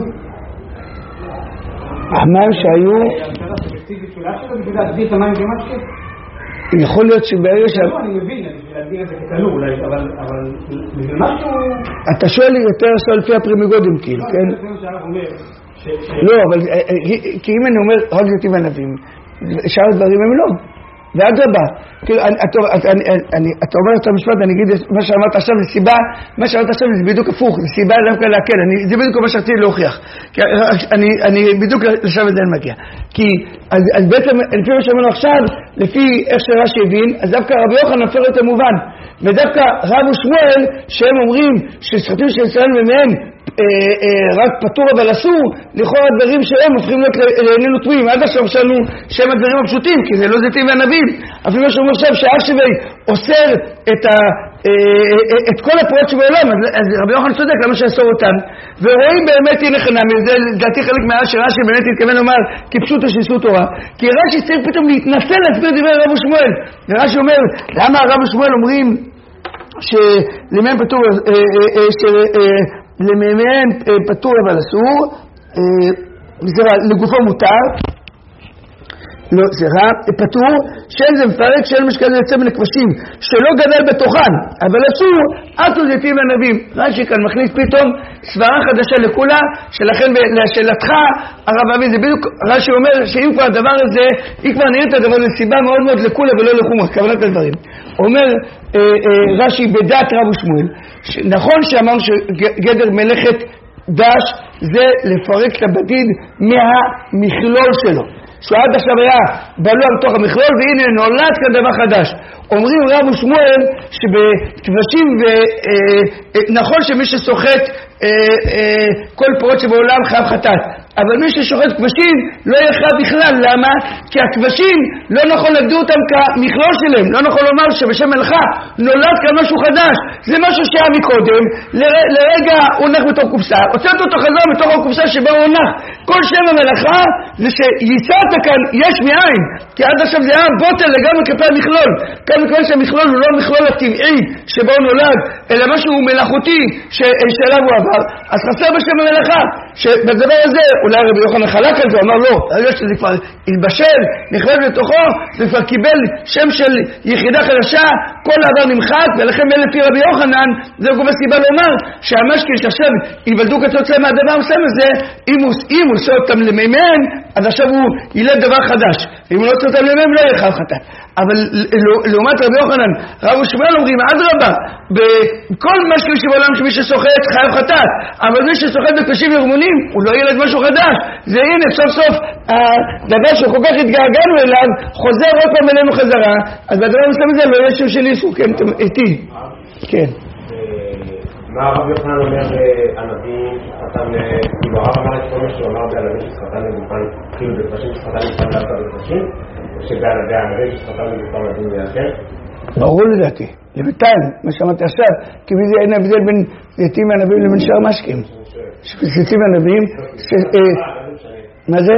המים שהיו... הגדרה סובייקטיבית של אף שלו, בשביל להגדיר את המים כמשקה? יכול להיות שברגע ש... אני מבין, בשביל להגדיר את זה כתלו אולי, אבל בשביל משהו... אתה שואל לי יותר לפי הפרימיגודים כאילו, כן? לא, אבל כי אם אני אומר רק זה טבע הנביאים, שאר הדברים הם לא. ואדרבה, כאילו, אתה אומר את המשפט, אני אגיד מה שאמרת עכשיו זה סיבה, מה שאמרת עכשיו זה בדיוק הפוך, זה סיבה דווקא להקל, זה בדיוק מה שרציתי להוכיח, אני בדיוק לשם את זה אני מגיע, כי אז בעצם לפי מה שאמרנו עכשיו, לפי איך שרש"י הבין, אז דווקא רבי יוחנן הפך את המובן, ודווקא רב ושמואל שהם אומרים שסחטים של ישראל מהם רק פטור אבל אסור, לכאורה הדברים שהם הופכים להיות לעינינו טמאים. עד עכשיו חשבנו שהם הדברים הפשוטים, כי זה לא זיתים והנביאים. אפילו מה שאומר עכשיו שאח שבי אוסר את כל הפרוט שבעולם, אז רבי יוחנן צודק למה שאסור אותם, ורואים באמת הנה חינם, זה לדעתי חלק מהרש"י באמת התכוון לומר כפשוטו שאיסור תורה, כי רש"י צריך פתאום להתנסה להסביר דברי רב ושמואל, ורש"י אומר למה רב ושמואל אומרים שלמיהם פטור למימיהם פטור אבל אסור, לגופו מותר, לא, סליחה, פטור, שאין זה מפרק, שאין משקל יוצא מן הכבשים, שלא גדל בתוכן, אבל אסור, אסור זיתים והנביאים. רש"י כאן מכניס פתאום סברה חדשה לכולה, שלכן לשאלתך, הרב אבי, זה בדיוק, רש"י אומר שאם כבר הדבר הזה, אם כבר נראה את הדבר הזה, סיבה מאוד מאוד לכולה ולא לחומרה, כוונת הדברים. אומר רש"י בדעת רב ושמואל, נכון שאמרנו שגדר מלאכת דש זה לפרק את הבדיד מהמכלול שלו, שעד עכשיו היה בלוע בתוך המכלול, והנה נולד כאן דבר חדש. אומרים רב ושמואל שבכבשים, נכון שמי שסוחט כל פרות שבעולם חייב חטאת, אבל מי ששוחט כבשים לא יחייב בכלל. למה? כי הכבשים לא נכון להגדיר אותם כמכלול שלהם, לא נכון לומר שבשם מלאכה נולד כאן משהו חדש. זה משהו שהיה מקודם, לרגע הוא נח בתוך קופסה, הוצאת אותו חזר בתוך הקופסה שבה הוא נח. כל שם המלאכה זה שייצרת כאן יש מאין, כי עד עכשיו זה היה בוטל לגמרי כפי המכלול. כאן מכיוון שהמכלול הוא לא המכלול הטבעי שבו הוא נולד, אלא משהו מלאכותי שאליו הוא עבר, אז חסר בשם המלאכה. שבדבר הזה אולי רבי יוחנן חלק על זה, אמר לא, הרגע שזה כבר התבשל, נכנס לתוכו, זה כבר קיבל שם של יחידה חדשה, כל העבר נמחק, ולכן לפי רבי יוחנן זה גם הסיבה לומר שהמשקיל שעכשיו ייוולדו כתוצאה מהדבר המסוים הזה, אם הוא עושה אותם למימיהם, אז עכשיו הוא ילד דבר חדש, ואם הוא לא עושה אותם למימיהם לא יהיה חייב חטאת. אבל לעומת רבי יוחנן, רב ושמואל אומרים אדרבה, בכל משקיל שבעולם שמי שסוחט חייב חטאת, אבל מי שסוחט בכבשים ורמונים הוא לא ילד משהו חדש. זה הנה סוף סוף הדבר שכל כך התגעגענו אליו חוזר עוד פעם אלינו חזרה, אז בדבר המסוים הזה לא יהיה שם של איסור. כן, איתי. כן. מה הרב יוחנן אומר ענבים שחתם, כאילו הרב אמר את כל מה שהוא אמר בענבים שחתם לגופן, כאילו בכבשים שחתם לגופן דווקא בכבשים, או שבענבים שחתם לגופן לדין ויעקר? ברור לדעתי, לבינתיים, מה שאמרתי עכשיו, כי מזה אין הבדל בין זיתים וענבים לבין שאר משקים. זיתים וענבים, מה זה?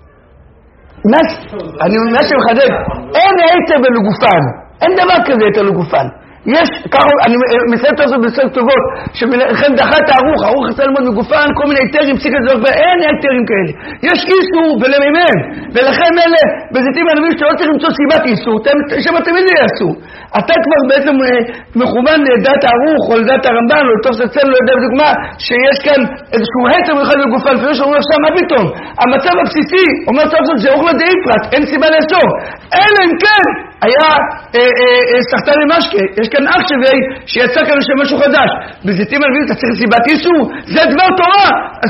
מה שמחדד, אין היתר בלגופן, אין דבר כזה היתר לגופן. יש, אני מסיים את זה בסדר טובות, שלכן דחה את הערוך יצא ללמוד מגופן, כל מיני היתרים, פסיקת זו, אין היתרים כאלה. יש איסור ולמימן, ולכן אלה, בזיתים וענבים שאתה לא צריך למצוא סיבת איסור, שם תמיד זה יעשו. אתה כבר בעצם מכוון לדעת הערוך, או לדעת הרמב"ן, או לתוף סצל, לא יודע בדוגמה, שיש כאן איזשהו היתר מיוחד בגופן, לפני שאומרים עכשיו, מה פתאום? המצב הבסיסי, אומר סוף סוף, זה אוכלה דאיפרט, אין סיבה לאסור. אלא אם כן, היה סחטן למשקה, יש כאן אח שווה שיצא כאן לשם משהו חדש. בזיתים וענבים אתה צריך סיבת איסור, זה דבר תורה.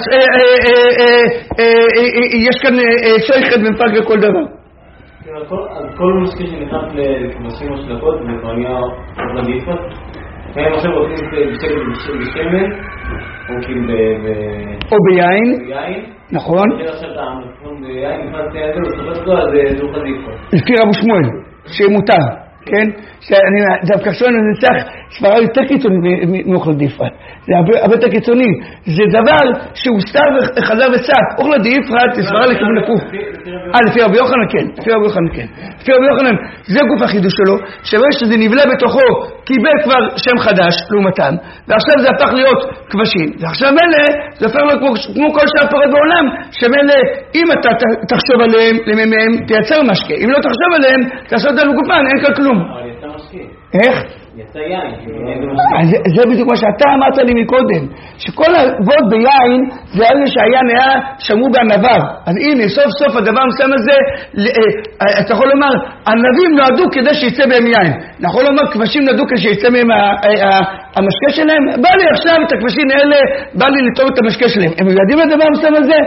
יש כאן שייכת ומפק לכל דבר. על כל משקה שנכנס לכבשים או שלקות, וקרניה אוכלה דאיפרט, הם עכשיו רוצים בשמן, או כאילו או ביין, נכון? עכשיו אתה מפון ביין, נכנס לידו, וסופת לו, אז זה אוכלה דאיפרט. לפי רבו שמואל, שמותר, כן? דווקא שואל נצח סברה יותר קיצוני מאוכלה דאיפרט. זה הרבה יותר קיצוני. זה דבר שהוא סתר וחזר וצף. אוכלה דאיפרט זה סברה לכיוון הפוך. לפי רבי יוחנן כן. לפי רבי יוחנן זה גוף החידוש שלו, שרואה שזה נבלה בתוכו, קיבל כבר שם חדש לעומתם, ועכשיו זה הפך להיות כבשים. ועכשיו אלה, זה הופך להיות כמו כל שאר פרות בעולם, שמאלה, אם אתה תחשוב עליהם, לממם, תייצר משקה. אם לא תחשוב עליהם, תעשו אותם בגופן, אין כאן כלום. אבל יצא משקה. איך? יצא יין. זה בדיוק מה שאתה אמרת לי מקודם, שכל העבוד ביין זה היה שהיה נהיה שמרו בענביו. אז הנה, סוף סוף הדבר המסוים הזה, אתה יכול לומר, ענבים נועדו כדי שיצא בהם יין. אתה יכול לומר, כבשים נועדו כדי שיצא מהם המשקה שלהם. בא לי עכשיו את הכבשים האלה, בא לי לטוב את המשקה שלהם. הם יודעים את הדבר המסוים הזה?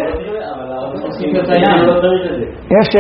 יש,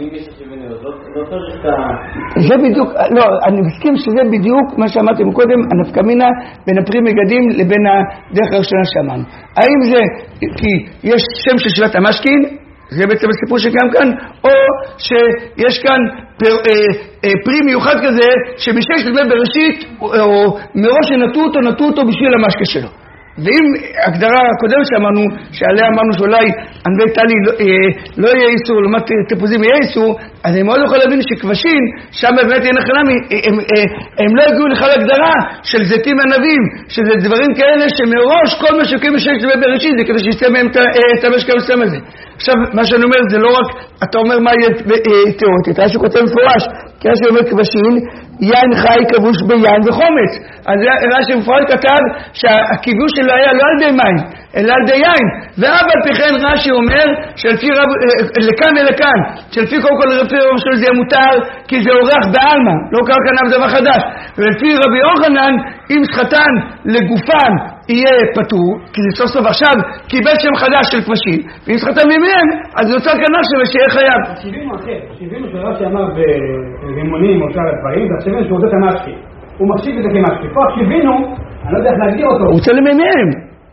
זה בדיוק, לא, אני מסכים שזה בדיוק מה שאמרתי מקודם, הנפקא מינה בין הפרי מגדים לבין הדרך הראשונה שאמרנו. האם זה כי יש שם של שבט המשקין, זה בעצם הסיפור שקיים כאן, או שיש כאן פרי מיוחד כזה שמששת ימי בראשית, או מראש נטו אותו בשביל המשקה שלו. ואם הגדרה הקודמת שאמרנו, שעליה אמרנו שאולי ענבי טלי לא יהיה איסור, לעומת תפוזים יהיה איסור, אז אני מאוד יכול להבין שכבשים, שם באמת אין החלמי, הם לא הגיעו לכלל הגדרה של זיתים וענבים, שזה דברים כאלה שמראש כל מה שקיים בששת ימי בראשית, זה כדי שיצא מהם את המשקה המסוים הזה. עכשיו, מה שאני אומר זה לא רק, אתה אומר מה יהיה תיאורטית, היה שכותב מפורש, כי היה שאומר כבשים, יין חי כבוש ביין וחומץ. אז רש"י מפורש כתב שהכיבוש שלו היה לא על ידי מים, אלא על ידי יין. ואף על פי כן רש"י אומר שלפי לכאן ולכאן, שלפי קודם כל לפי רב שלו זה מותר, כי זה אורח בעלמא, לא קרה כאן דבר חדש. ולפי רבי יוחנן, אם שחתן לגופן יהיה פטור, כי זה סוף סוף עכשיו קיבל שם חדש של כבשים, ואם שחתן ממיהם, אז נוצר כאן עכשיו שיהיה חייב. 70 שרש"י אמר ברימונים או שאר הדברים, זה 70 שהוא עושה את המשקי. הוא מחשיב את זה כמשקי. פה 70, אני לא יודע איך להגדיר אותו. הוא רוצה לממיהם.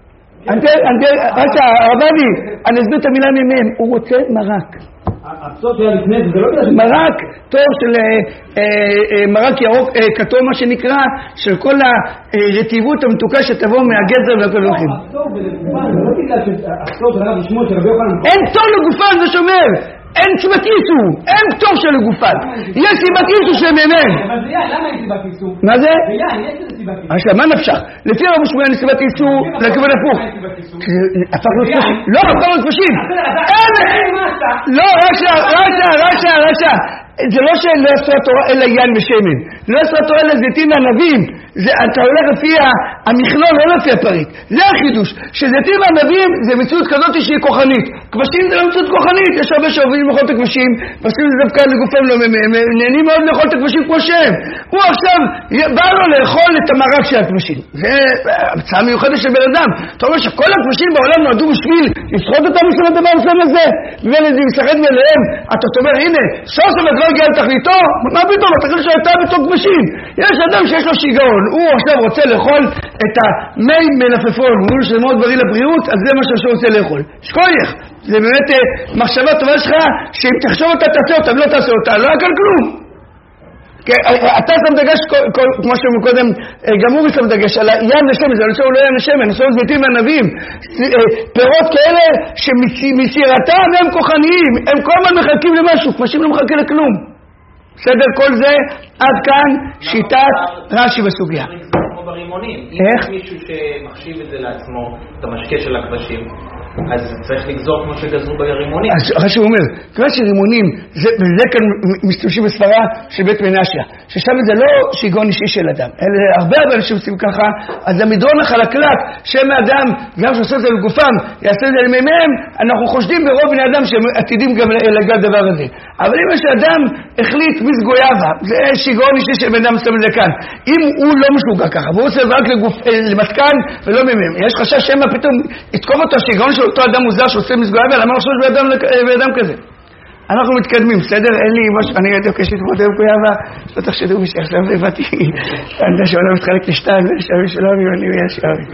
הרבני, אני אסביר את המילה ממיהם. הוא רוצה מרק. הסוד שהיה לפני זה לא בגלל מרק טוב של מרק ירוק כתוב מה שנקרא של כל הרטיבות המתוקה שתבוא מהגזר והכל הולכים. אין טוב לגופן, זה שומר, אין סיבת איסור, אין טוב של לגופן, יש סיבת איסור של ממן. אבל זה יין, למה אין סיבת איסור? מה זה? זה יין, יש איזה סיבת איסור. עכשיו, מה נפשך? לפי רב שמואל אין סיבת איסור לכיוון הפוך. הפך לו כבשים. לא, הפך לו כבשים. לא, רשע. זה לא שלא עשו התורה אלא יין ושמן, לא עשו התורה אלא זיתים וענבים, אתה הולך לפי המכלול, לא לפי הפריט. זה החידוש, שזיתים וענבים זה מציאות כזאת שהיא כוחנית. כבשים זה לא מציאות כוחנית, יש הרבה שאוהבים לאכול את הכבשים, ועושים את זה דווקא לגופם לא נהנים מאוד לאכול את הכבשים כמו שהם. הוא עכשיו בא לו לאכול את המרק של הכבשים. זה הצעה מיוחדת של בן אדם. אתה אומר שכל הכבשים בעולם נועדו בשביל לשחוט אותם בשביל הדבר הזה, וזה משחק מלהם. אתה אומר, הנה, סוף לא הגיע לתכליתו, מה פתאום? התכלית שלו הייתה בתור כבשים. יש אדם שיש לו שיגעון, הוא עכשיו רוצה לאכול את המי מלפפון, הוא אומר שזה מאוד בריא לבריאות, אז זה מה שהוא רוצה לאכול. שכוייך, זה באמת מחשבה טובה שלך, שאם תחשוב אותה תעשה אותה, ולא תעשה אותה, לא יקל כלום. אתה שם דגש, כמו שמקודם, גם הוא שם דגש על ים לשמן, זה הוא לא ים לשמן, נשאו זיתים וענבים, פירות כאלה שמצירתם הם כוחניים, הם כל הזמן מחכים למשהו, כבשים לא מחכה לכלום. בסדר, כל זה עד כאן שיטת רש"י בסוגיה. כמו ברימונים, איך? אם מישהו שמחשיב את זה לעצמו, את המשקה של הכבשים, אז צריך לגזור כמו שגזרו ברימונים. אז רש"י אומר, כיוון שרימונים, וזה כאן משתמשים בסברה של בית מנשיה, ששם זה לא שיגעון אישי של אדם, אלא הרבה אנשים עושים ככה, אז המדרון החלקלק, שם האדם, גם שעושה את זה לגופם, יעשה את זה למימיהם, אנחנו חושדים ברוב בני אדם שהם עתידים גם לגע הדבר הזה. אבל אם יש אדם החליט מסגויאבה, זה שיגעון אישי של בן אדם עושה את זה כאן. אם הוא לא משוגע ככה, והוא עושה רק למתקן ולא מימיהם, יש חשש שמה פתאום יתקוף אותו שיגעון של אותו אדם מוזר שעושה מסגויאבה, למה לחשוש באדם כזה? אנחנו מתקדמים, בסדר? אין לי משהו, אני יודע כשאית מודה מקויאבה, שלא תחשדו בשביל עכשיו הבאתי, אני יודע שהעולם מתחלק לשתיים, ושאבי שלומי ואני וישאבי.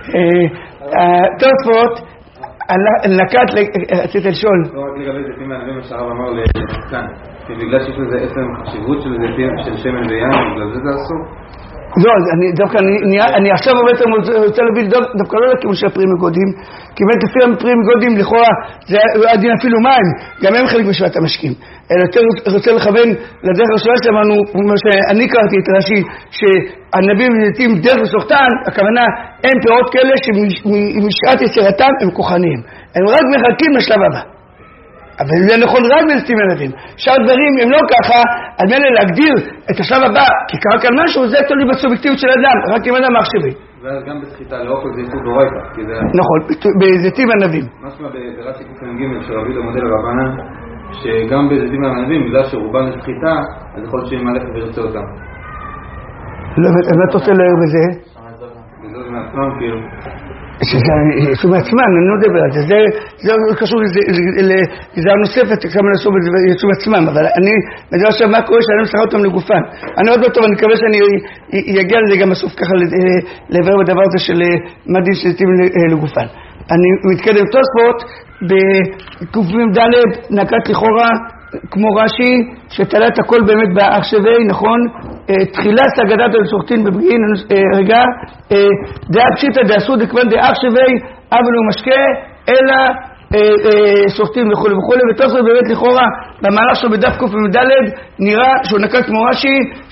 תוספות, נקט, רצית לשאול. לא רק לגבי זיתים וענבים, מה שהרב אמר לכאן, שבגלל שיש לזה עצם חשיבות של זיתים של שמן ויין, בגלל זה אסור? לא, דווקא אני עכשיו רוצה להביא דווקא לא לכיוון של הפרי מגודים, כי באמת לפי הפרי מגודים לכאורה זה עדין אפילו מים, גם הם חלק משוואת המשקים, אלא יותר רוצה לכוון לדרך הראשונה שלנו, כמו שאני קראתי את רש"י, שהנביאים וזיתים דרך וסוכתן, הכוונה הם פירות כאלה שמשעת יצירתם הם כוחניים, הם רק מחכים לשלב הבא. אבל זה נכון רק בזיתים וענבים. שאר דברים הם לא ככה, על מילא להגדיר את השלב הבא, כי קרה כאן משהו, זה תלוי בסובייקטיביות של אדם, רק אם אדם מחשבי. ואז גם בסחיטה לאוכל זה איסור דאורייתא, כי זה... נכון, בזיתים וענבים. משמע ברש"י ק"ג של רבי יהודה מודל רבנן, שגם בזיתים וענבים, בגלל שרובן סחיטה, אז יכול להיות שאם הלך וירצה אותם. לא, אז אתה רוצה להעיר בזה? וזה מעצמם כאילו... שזה מעצמן, אני לא מדבר על זה, זה קשור לגזרה נוספת, כמה יצאו מעצמם, אבל אני מדבר עכשיו מה קורה שאני מסחר אותם לגופן. אני עוד לא טוב, אני מקווה שאני אגיע לזה גם בסוף ככה לעבר בדבר הזה של מה דין שזיתים לגופן. אני מתקדם תוספות, בק"ד נקט לכאורה כמו רש"י, שתלה את הכל באמת באחשבי, נכון? תחילה סגדת על סורתין בבגין, רגע, דעה פשיטה דעשו דכוון דאחשבי, אבל הוא משקה, אלא סורתין וכו' וכו', ותוספות באמת לכאורה, במהלך שלו בדף ק"ד, נראה שהוא נקט כמו רש"י,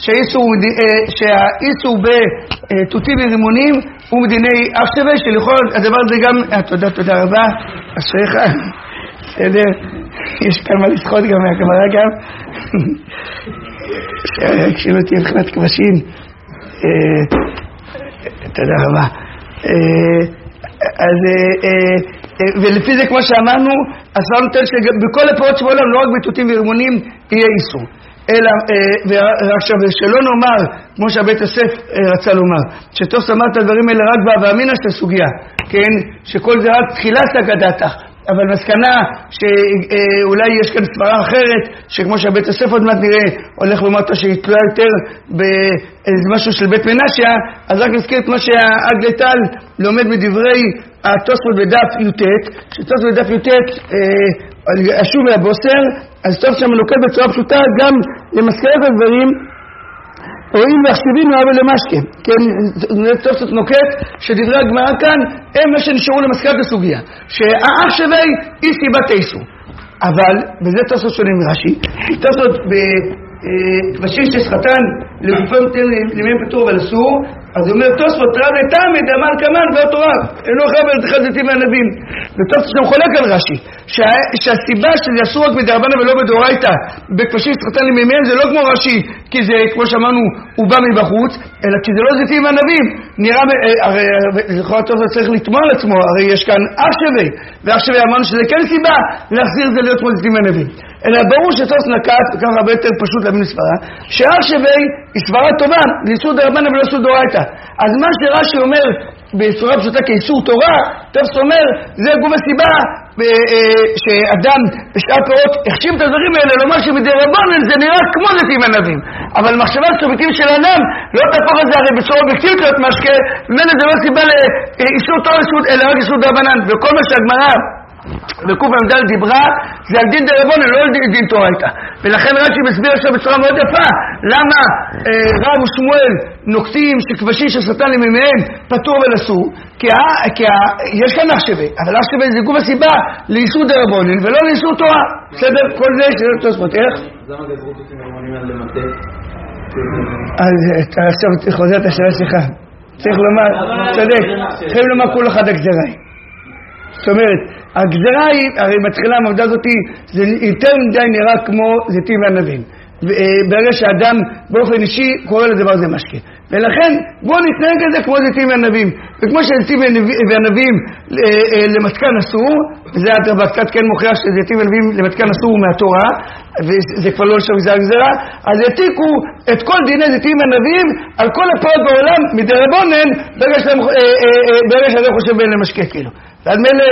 שהאיסור בתותים ורימונים, הוא מדיני אחשבי, שלכאורה הדבר הזה גם, תודה רבה, אשריך. בסדר, יש כאן מה לשחות גם מהגמרא גם, כשלא תהיה מבחינת כבשים, תודה רבה. אז ולפי זה כמו שאמרנו, הסברה נותן שבכל הפירות שבעולם, לא רק בתותים ורימונים, יהיה איסור. אלא, ועכשיו שלא נאמר, כמו שהבית יוסף רצה לומר, שתוס אמר את הדברים האלה רק בהווה אמינא של הסוגיה, כן, שכל זה רק תחילה סגדתך, אבל מסקנה שאולי יש כאן סברה אחרת, שכמו שהבית יוסף עוד מעט נראה, הולך לומר אותה שהיא תלויה יותר באיזה משהו של בית מנשיה, אז רק נזכיר את מה שהאגלי טל לומד מדברי התוספות בדף י"ט, שתוספות בדף י"ט, השוב והבוסר, אז תוספות שם נוקט בצורה פשוטה גם למזכרת הדברים, רואים ואחשבים מאבל למשקה, כן, תוספות נוקט שדברי הגמרא כאן הם מה שנשארו למזכרת הסוגיה, שהאחשבי היא סיבת האיסור, אבל בזה תוספות שונים מרש"י, תוספות בכבשים שסחתן לגופם למיהם פטור אבל אסור, אז הוא אומר תוספות רב לטעמי דאמר כמן ואותו רב אינו חבר לתחת זיתים וענבים, ותוספות שם חולק על רש"י שהסיבה שזה אסור רק בדרבנן ולא בדאורייתא בכבשים שסחתן למיהם זה לא כמו רש"י כי זה כמו שאמרנו הוא בא מבחוץ, אלא כי זה לא זיתים וענבים, נראה הרי לכאורה תוספות צריך לתמוע על עצמו, הרי יש כאן אחשבי, ואחשבי אמרנו שזה כן סיבה להחזיר זה להיות כמו זיתים וענבים, אלא ברור שתוספות נקט, ככה הרבה יותר פשוט להבין סברה, שאחשבי היא סברה טובה, לאיסור דרבנן ולא איסור דאורייתא. אז מה שרש"י אומר בצורה פשוטה כאיסור תורה, תופס אומר, זה גוף הסיבה שאדם בשאר פירות החשיב את הדברים האלה, לומר שמדי רבונן זה נראה כמו זיתים ענבים, אבל מחשבה סובייקטיבית של אדם לא תהפוך את זה הרי בצורה אובייקטיבית להיות משקה, וממילא זה לא סיבה לאיסור תורה אלא רק איסור דרבנן. וכל מה שהגמרא בקוף עמדל דיברה זה על דין דרבונן, לא על דין תורה איתה. ולכן רש"י מסביר עכשיו בצורה מאוד יפה למה רב ושמואל נוקטים שכבשים של שטן למימיהם פטור ולאסור, כי יש כאן מחשבה, אבל מחשבה זה גוף הסיבה לאיסור דרבונן ולא לאיסור תורה. בסדר? כל זה שזה תוספות. איך? למה גזרות אותי מהמונים על למטה? אז אתה עכשיו חוזר את השאלה שלך, צריך לומר, צדק, צריכים לומר כל אחד הגזרה. זאת אומרת, הגזרה היא, הרי מתחילה המעבדה הזאת, זה יותר מדי נראה כמו זיתים וענבים. ברגע שאדם באופן אישי קורא לדבר הזה משקה. ולכן בואו נתנהג את זה כמו זיתים וענבים. וכמו שזיתים וענבים למתקן אסור, וזה קצת כן מוכיח שזיתים וענבים למתקן אסור מהתורה, וזה כבר לא לשם זה הגזרה, אז העתיקו את כל דיני זיתים וענבים על כל הפרות בעולם מדי רבונן, ברגע שאדם חושב בין למשקה כאילו. ועד מלא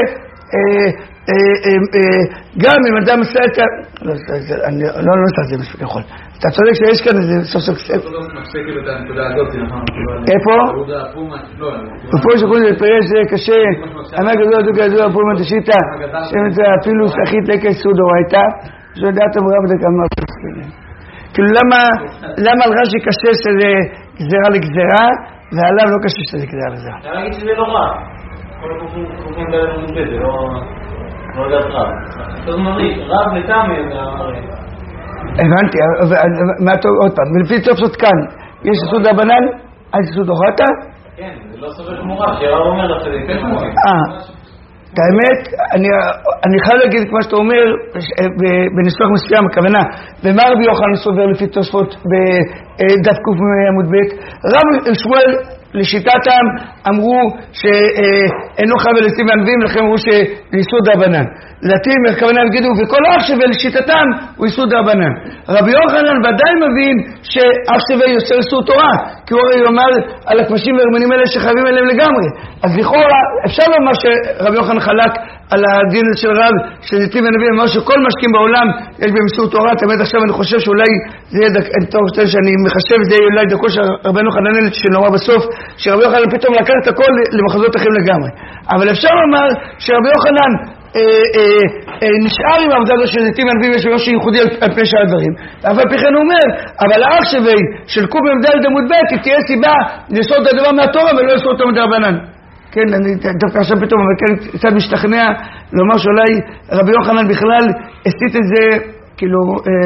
גם אם אדם עושה את אני לא עושה את זה מספיק יכול. אתה צודק שיש כאן איזה סוף סוף קצת. אתה לא מפסק את הנקודה הזאת, נכון? איפה? בפור שחוץ לפרש זה קשה. עמד גדול דו גדול הפור מתשיטה שמצא אפילו שחית לקס סודו הייתה שדעת אמרה בדקמה כאילו למה על רש"י קשה שזה גזרה לגזרה ועליו לא קשה שזה גזרה לגזרה? אני אגיד שזה לא רע, כל הקופים כאלה לא מובד, זה לא יודעת רב. זאת אומרת, רב לטעמי זה הרי הבנתי, עוד פעם, ולפי תופסות כאן יש איסור דרבנן, אז איסור דורייתא? כן, זה לא סובר גמורה, שהרב אומר לך שזה יותר גמורה. את האמת, אני חייב להגיד כמו שאתה אומר בניסוח מסוים, הכוונה ומה רבי יוחנן סובר לפי תוספות בדף קוף עמוד ב' רב שמואל לשיטתם אמרו שאינו חייב לזיתים וענבים, לכן אמרו שאיסור דרבנן. לדעתי הכוונה יגידו וכל אח שווה לשיטתם הוא איסור דרבנן. רבי יוחנן ודאי מבין שאח שווה יוצר איסור תורה, כי הוא הרי אומר על הכבשים והרמונים האלה שחייבים אליהם לגמרי. אז לכאורה אפשר לומר שרבי יוחנן חלק על הדין של רב שזיתים וענבים, אמר שכל משקים בעולם יש בהם איסור תורה. תמיד עכשיו אני חושב שאולי זה יהיה שאני מחשב זה יהיה אולי דקו של רבנו חננאל שנאמר בסוף שרבי יוחנן פתאום לקח את הכל למחוזות אחרים לגמרי. אבל אפשר לומר שרבי יוחנן נשאר עם העבודה הזו של זיתים וענבים יש משהו ייחודי על פני שאר הדברים, אבל פי כן הוא אומר אבל האח שווה של קוף עמוד עמוד ב' תהיה סיבה לעשות את הדבר מהתורה ולא לעשות אותו מדרבנן. כן, אני דווקא עכשיו פתאום אבל כן קצת משתכנע לומר שאולי רבי יוחנן בכלל הסית את זה כאילו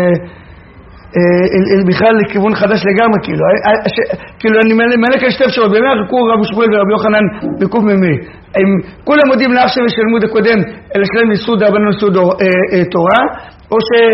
בכלל לכיוון חדש לגמרי כאילו אני מלא כאן שתי אפשרות באמת חלקו רבי שמואל ורבי יוחנן בקוף ממי הם כולם מודים לאח שווה של לימוד הקודם אלא שלהם איסור דרבנן איסור תורה או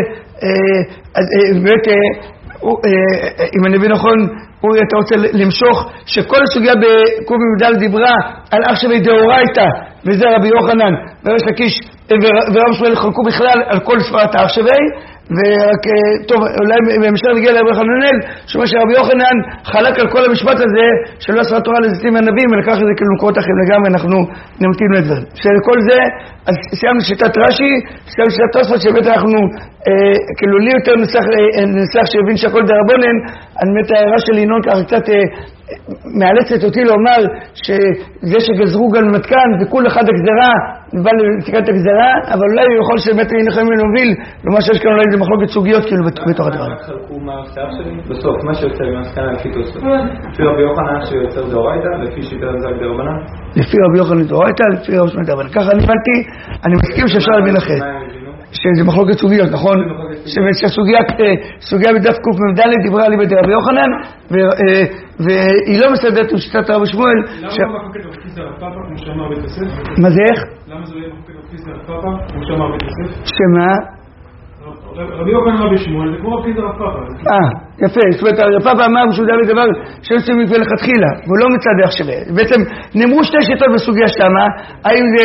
שבאמת אם אני מבין נכון אתה רוצה למשוך שכל הסוגיה בקוף ממדל דיברה על אח שווה דאורייתא וזה רבי יוחנן וריש לקיש ורבי שמואל חלקו בכלל על כל ספרת האח שווה ורק טוב אולי במשך נגיע לרבי חננאל שאומר שרבי יוחנן חלק על כל המשפט הזה שלא עשרה תורה לזיתים וענבים ולקח את זה כאילו מקורות אחרים לגמרי. אנחנו נמתין לדברים שלכל זה אז סיימנו שיטת רש"י, סיימנו שיטת תוספות שבאמת אנחנו כאילו לי יותר נסח שהבין שהכל דרבנן. אני באמת ההערה של ינון ככה קצת מאלצת אותי לומר שזה שגזרו גם מתקן וכול אחד הגזרה בא לתקן את הגזרה, אבל אולי הוא יכול שבאמת יכולים להוביל למה שיש כאן אולי זה מחלוקת סוגיות כאילו בתוך הדבר. רק חלקו מההפתעה שלי בסוף, מה שיוצא במסקנה לפי תוספות לפי רבי יוחנן שיוצר דאורייתא, לפי שיטת דרבנן לפי רבי יוחנן דאורייתא, לפי רבי שמואל דרבנן. ככה אני הבנתי, אני מסכים שאפשר להבין אחרת שזה מחלוקת סוגיות, נכון? שהסוגיה בדף קוף ממדל דיברה לי בדי רבי יוחנן והיא לא מסתדרת עם שיטת רבי שמואל. למה לא מחוקת רב קיסר רב פאפא כמו שאמר בית יוסף? מה זה איך? למה זה לא יהיה מחוקת רב קיסר רב פאפא כמו שאמר בית יוסף? שמה? רבי יוחנן רבי שמואל זה כמו רב קיסר רב פאפא. יפה, זאת אומרת רב פאפא אמר שהוא דבר לדבר שעושים מפה לכתחילה והוא לא מצד איך שווה. בעצם נאמרו שתי שיטות בסוגיה שמה, האם זה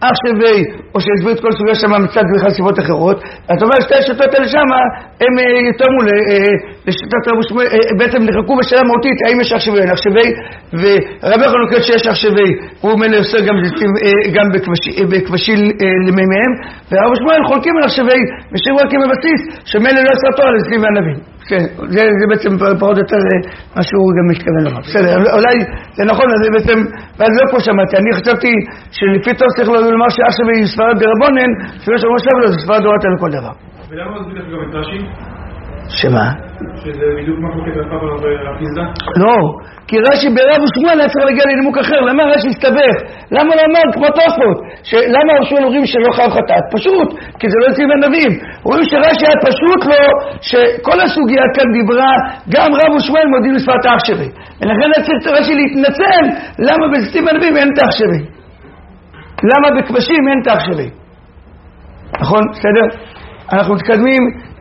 אח שווה, או שהסביר את כל סוגיה שם מצד בכלל סיבות אחרות. אתה אומר, שתי השיטות האלה שם, הם יתאמו לשיטת רב שמואל, בעצם נחלקו בשאלה מהותית, האם יש אח שווה או אין אח שווה, ורבי יוחנן נוקט שיש אח שווה, הוא מלא עושה גם בכבשים למימיהם, ורב שמואל חולקים על אח שווה, ושאירו רק כבבסיס, שמלא לא עשה תורה לזיתים וענבים. כן, זה בעצם פחות יותר מה שהוא גם מתכוון לומר. בסדר, אולי זה נכון, זה בעצם, ואז לא פה שמעתי, אני חשבתי שלפי טוב צריך לומר שאח שווה היא ספרד דרבנן, שלא שאומר שווה לו, זה ספרד דורת על כל דבר. ולמה זה בדיוק גם את רש"י? שמה? שזה בדיוק מחלוקת רפ"א והפסדה? לא, כי רש"י ברב ושמואל היה צריך להגיע לנימוק אחר. למה רש"י הסתבך? למה לא אמר כמו תוספות? למה רש"י אומרים שלא חייב חטאת? פשוט, כי זה לא יוצאים ענבים. רואים שרש"י היה פשוט לו שכל הסוגיה כאן דיברה, גם רב ושמואל מודים לשפת האח שווה. ולכן צריך רש"י להתנצל למה בזיתים ענבים אין את האח שווה. למה בכבשים אין את האח שווה. נכון? בסדר? אנחנו מתקדמים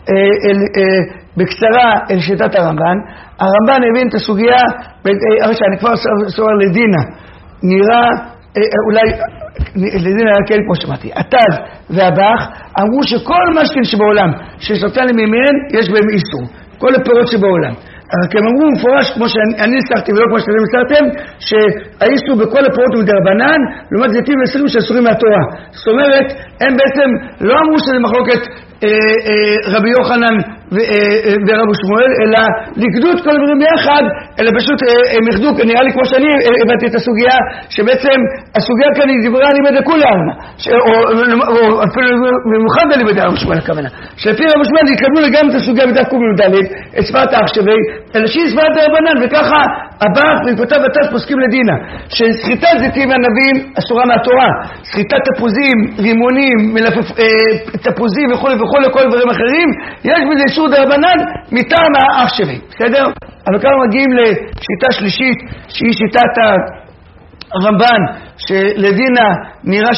בקצרה אל שיטת הרמב"ן. הרמב"ן הבין את הסוגיה, אני כבר סובר לדינה, נראה, אולי לדינה כן כמו שמעתי, התז והבח אמרו שכל משכין שבעולם שסרטן למימיהן יש בהם איסור, כל הפירות שבעולם. רק הם אמרו מפורש, כמו שאני ניסחתי ולא כמו שאתם ניסחתם, שהאיסור בכל הפירות הוא מדרבנן, לעומת זיתים ו20 שאסורים מהתורה. זאת אומרת, הם בעצם לא אמרו שזה מחלוקת רבי יוחנן ורב שמואל, אלא לקדו את כל הדברים ביחד, אלא פשוט הם יחדו, נראה לי כמו שאני הבאתי את הסוגיה, שבעצם הסוגיה כאן היא דיברה על לימד לכולם, או אפילו במיוחד על לימד רב שמואל הכוונה, שלפי רב שמואל יקדמו לגמרי את הסוגיה בדף ק"ד, את שפת האח שווה, אלא שהיא שפת דרבנן, וככה הבח בעקבותיו התז פוסקים לדינה, שסחיטת זיתים וענבים אסורה מהתורה, סחיטת תפוזים, רימונים, תפוזים וכו' וכו' לכל דברים אחרים, יש בזה איסור דרבנן מטעם האח שווה, בסדר? אבל כאן מגיעים לשיטה שלישית, שהיא שיטת הרמב"ן, שלדינה נראה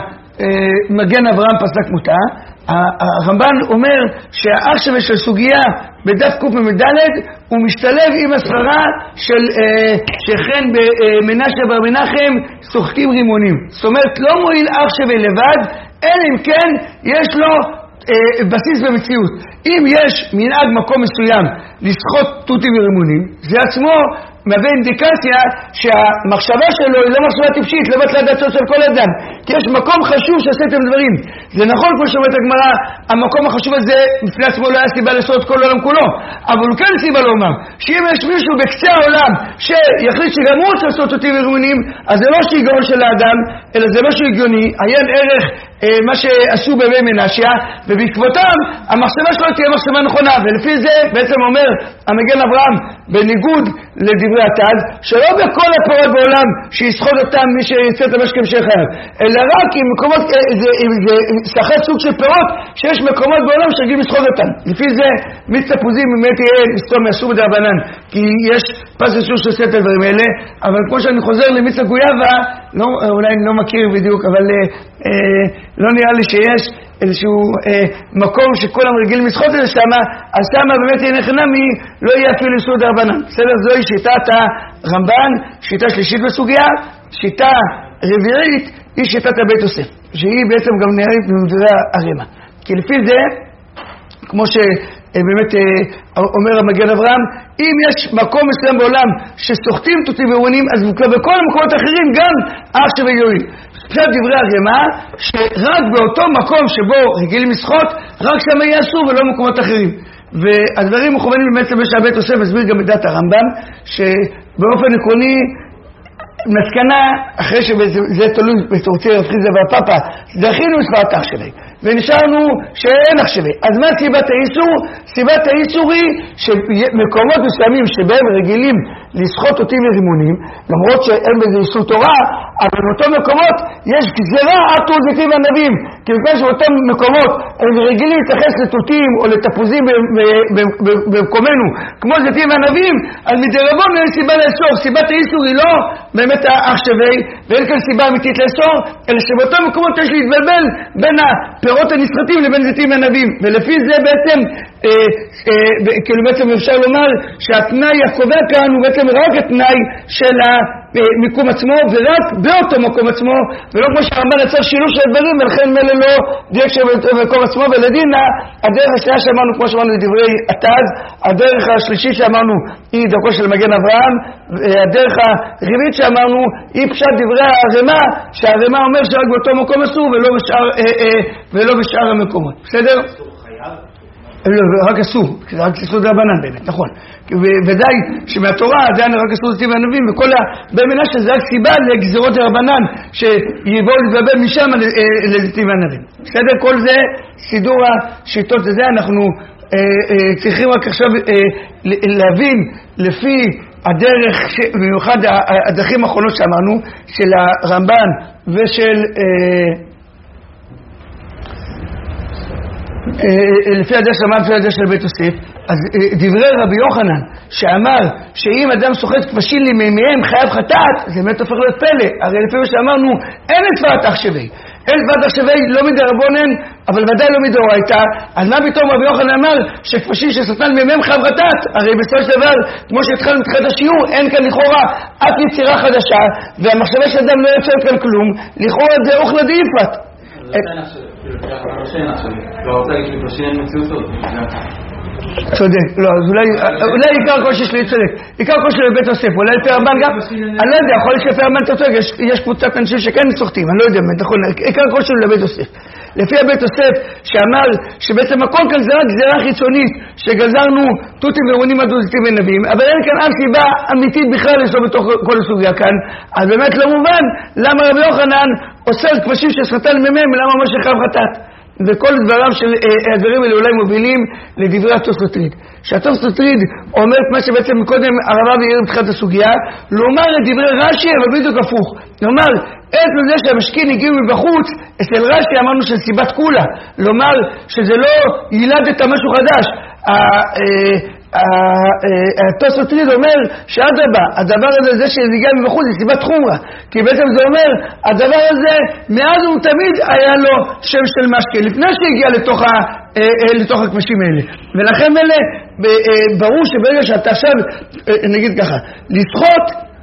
שהמגן אברהם פסק מותה. הרמב"ן אומר שהאח שווה של סוגיה בדף ק"ד הוא משתלב עם הסברה של שכן במנשה בר מנחם שוחקים רימונים. זאת אומרת, לא מועיל אח שווה לבד, אלא אם כן יש לו בסיס במציאות. אם יש מנהג מקום מסוים לסחוט תותים ורימונים, זה עצמו מהווה אינדיקציה שהמחשבה שלו היא לא מחשבה טיפשית, לא בטלה דעתו של כל אדם, כי יש מקום חשוב שעשיתם דברים. זה נכון כמו שאומרת הגמרא, המקום החשוב הזה בפני עצמו לא היה סיבה לעשות כל העולם כולו, אבל הוא כן סיבה לומר שאם יש מישהו בקצה העולם שיחליט שגם הוא רוצה לעשות תותים ורימונים, אז זה לא שיגעון של האדם, אלא זה משהו הגיוני, עיין ערך מה שעשו בימי מנשה, ובעקבותם המחשבה שלו תהיה מחשבה נכונה. ולפי זה בעצם אומר המגן אברהם, בניגוד לדברי התז, שלא בכל הפירות בעולם שיסחוט אותם מי שיצא את המשק המשך חייו, אלא רק עם מקומות, זה סחט סוג של פירות שיש מקומות בעולם שרגילים לסחוט אותם. לפי זה מיץ תפוזים באמת יהיה מסתום מאסור בדרבנן, כי יש פס איסור שעושה את הדברים האלה. אבל כמו שאני חוזר למיץ הגויאבה, אולי אני לא מכיר בדיוק, אבל לא נראה לי שיש איזשהו מקום שכולם רגילים לסחוט את זה שמה, אז שמה באמת יהיה נחנמי, לא יהיה אפילו איסור דרבנן. בסדר, זוהי שיטת הרמב"ן, שיטה שלישית בסוגיה. שיטה רביעית היא שיטת הבית יוסף, שהיא בעצם גם נראית במדברי הרמ"א. כי לפי זה, כמו שבאמת אומר המגן אברהם, אם יש מקום מסוים בעולם שסוחטים תותים ורימונים, אז בכל המקומות האחרים גם אח שווה יועיל. פשט דברי הרמ"א, שרק באותו מקום שבו רגילים לשחוט, רק שם יהיה אסור ולא מקומות אחרים. והדברים מכוונים באמת למה שהבית יוסף מסביר גם בדעת הרמב"ם, שבאופן עקרוני מסקנה, אחרי שזה תלוי בתורצי רב חיסדא והפאפא, דחינו שפת האח שווה ונשארנו שאין אח שווה. אז מה סיבת האיסור? סיבת האיסור היא שמקומות מסוימים שבהם רגילים לסחוט תותים ורימונים, למרות שאין בזה איסור תורה, אבל באותם מקומות יש גזירה עטו זיתים וענבים, כי בפני שבאותם מקומות הם רגילים להתייחס לתותים או לתפוזים במקומנו כמו זיתים וענבים, אז מדרבנן אין סיבה לאסור. סיבת האיסור היא לא באמת האח שווה, ואין כאן סיבה אמיתית לאסור, אלא שבאותם מקומות יש להתבלבל בין הפירות הנסחטים לבין זיתים וענבים, ולפי זה בעצם כאילו בעצם אפשר לומר שהתנאי הקובע כאן הוא בעצם רק התנאי של המיקום עצמו ורק באותו מקום עצמו, ולא כמו שהרמב"ן יצר שילוב של הדברים, ולכן מילא לא דייק שבמקום עצמו. ולדין הדרך השנייה שאמרנו, כמו שאמרנו לדברי התז, הדרך השלישית שאמרנו היא דרכו של מגן אברהם, הדרך הרביעית שאמרנו היא פשט דברי הרמ"א, שהרמ"א אומר שרק באותו מקום אסור ולא בשאר המקומות. בסדר? רק אסור, רק אסור דרבנן באמת, נכון. ודאי שמהתורה זה רק אסור דתיים והנביאים, וכל במנה שזה רק סיבה לגזירות דרבנן שיבואו להתבלבל משם לדתיים והנביאים. בסדר? כל זה סידור השיטות לזה. אנחנו צריכים רק עכשיו להבין לפי הדרך, במיוחד הדרכים האחרונות שאמרנו, של הרמב"ן ושל לפי הדרך של הרמב"ן, לפי הדרך של בית יוסף. אז דברי רבי יוחנן שאמר שאם אדם סוחט כבשים למימיהם חייב חטאת, זה באמת הופך להיות פלא. הרי לפי מה שאמרנו, אין לתבעת תחשבי, אין לתבעת תחשבי לא מדרבנן, אבל ודאי לא מדאורייתא. אז מה פתאום רבי יוחנן אמר שכבשים שסחטן למימיהם חייב חטאת? הרי בסופו של דבר, כמו שהתחלנו בתחילת השיעור, אין כאן לכאורה אף יצירה חדשה, והמחשבה של אדם לא יוצא כאן כלום, לכאורה זה אוכלה דאיפת. לא רוצה להגיד שבשין מציאות עוד. צודק, לא, אז אולי עיקר קושי שלי צודק, עיקר קושי לבית יוסף, אולי לפי הרמב"ן גם, אני לא יודע, יכול להיות שלפי הרמב"ן אתה צודק, יש קבוצת אנשים שכן סוחטים, אני לא יודע, נכון, עיקר קושי לבית יוסף. לפי הבית יוסף שאמר שבעצם הכל כאן זה רק גזירה חיצונית שגזרנו תותים ורונים הדודתים ונביאים, אבל אין כאן אף סיבה אמיתית בכלל לסוף בתוך כל הסוגיה כאן. אז באמת לא מובן למה רבי יוחנן אוסר כבשים שסחטן למימיהם ולמה אומר שחייב חטאת. וכל דבריו של הדברים האלה אולי מובילים לדברי התוספות. שהתוספות אומר את מה שבעצם קודם הרב העיר בתחילת הסוגיה, לומר את דברי רש"י אבל בדיוק הפוך. לומר את זה שהמשכין הגיעו מבחוץ, אצל רש"י אמרנו של סיבת כולה, לומר שזה לא ילדת משהו חדש. התוספות אומר שאדרבה, הדבר הזה, זה שהגיע מבחוץ זה סיבת חומרה, כי בעצם זה אומר הדבר הזה מאז ותמיד היה לו שם של משקה לפני שהגיע לתוך הכבשים האלה. ולכן אלה ברור שברגע שאתה עכשיו נגיד ככה לסחוט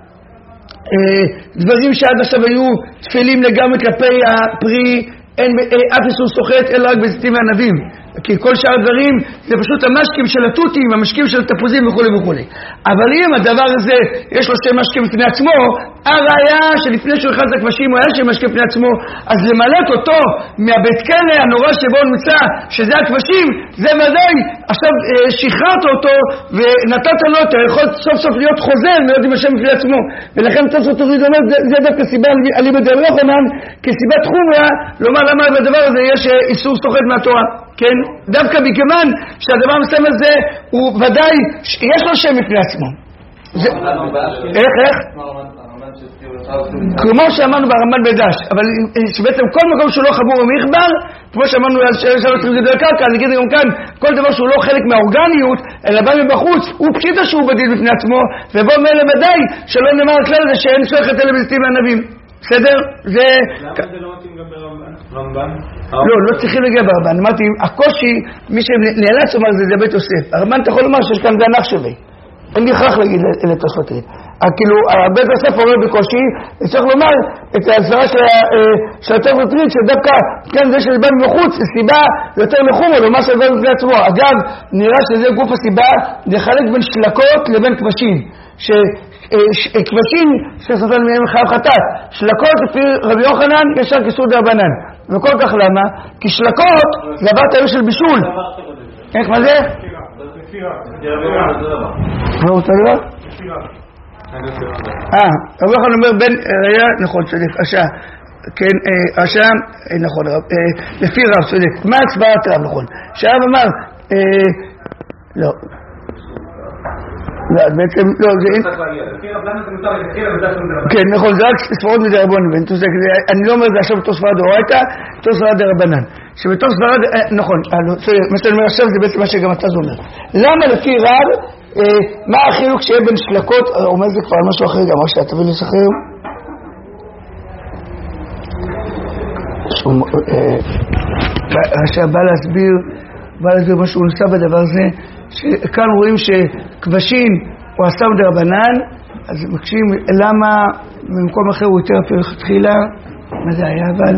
דברים שעד עכשיו היו תפילים לגמרי כלפי הפרי, אין אף איסור סוחט אלא רק בזיתים וענבים, כי כל שאר הדברים זה פשוט המשקים של התותים, המשקים של התפוזים וכו' וכו'. אבל אם הדבר הזה יש לו שם משקים בפני עצמו, הראיה שלפני שהוא הכנס לכבשים הוא היה שם משקים בפני עצמו, אז למלט אותו מהבית כלא הנורא שבו הוא נמצא, שזה הכבשים, זה ודאי עכשיו שחררת אותו ונתת לו, אתה יכול סוף סוף להיות חוזר להיות עם השם בפני עצמו. ולכן תוספות אומר זה דווקא סיבה אליבא דרבי יוחנן כסיבת חומרה לומר למה בדבר הזה יש איסור סוחט מהתורה. כן, דווקא מכיוון שהדבר המסוים הזה הוא ודאי יש לו שם בפני עצמו. איך? כמו שאמרנו ברמב"ן בדש, אבל שבעצם כל מקום שהוא לא חבור ומחבר, כמו שאמרנו על שלוש רגידי קרקע, נגיד גם כאן, כל דבר שהוא לא חלק מהאורגניות, אלא בא מבחוץ, הוא פשיטה שהוא בדין בפני עצמו, ובו מלא ודאי שלא נאמר הכלל הזה שאין סוחט אלה בזיתים וענבים. בסדר? זה... למה זה לא מתאים גם ברמב"ן? לא צריכים להגיע ברמב"ן. אמרתי, הקושי, מי שנאלץ לומר זה בית יוסף. הרמב"ן אתה יכול לומר שיש כאן גנח שווה. אין לי הכרח להגיד לתוספות. כאילו, בית יוסף אומר בקושי, צריך לומר את ההסברה של התוספות, שדווקא כאן זה שבא מבחוץ, זה סיבה יותר לחומר, לומר שבא בפני עצמו. אגב, נראה שזה גוף הסיבה לחלק בין שלקות לבין כבשים. כבשים שסחטן למימיהם חייב חטאת, שלקות לפי רבי יוחנן יש רק איסור דרבנן. וכל כך למה? כי שלקות זה עבר תאר של בישול. איך מה זה? מה רוצה לדבר? רבי יוחנן אומר בין ראיה, נכון, צודק, אשה, כן, אשה, נכון, לפי רב, צודק, מה הסברת רב, נכון, שהרב אמר, לא, בעצם, לא, זה אין... כן, נכון, זה רק ספרות מדרבנן, אני לא אומר זה עכשיו בתור ספרד דאורייתא, בתור ספרד דרבנן, שבתור ספרד, נכון, מה שאני אומר עכשיו זה בעצם מה שגם אתה אומר. למה לפי רב, מה החילוק שיהיה בין שלקות, אומר זה כבר משהו אחר גם, מה שאתה תביא לסחר? שהבא להסביר אבל זה משהו נוסף בדבר הזה, שכאן רואים שכבשין הוא עשה מדרבנן, אז מקשים למה במקום אחר הוא יותר אפילו לכתחילה, מה זה היה אבל?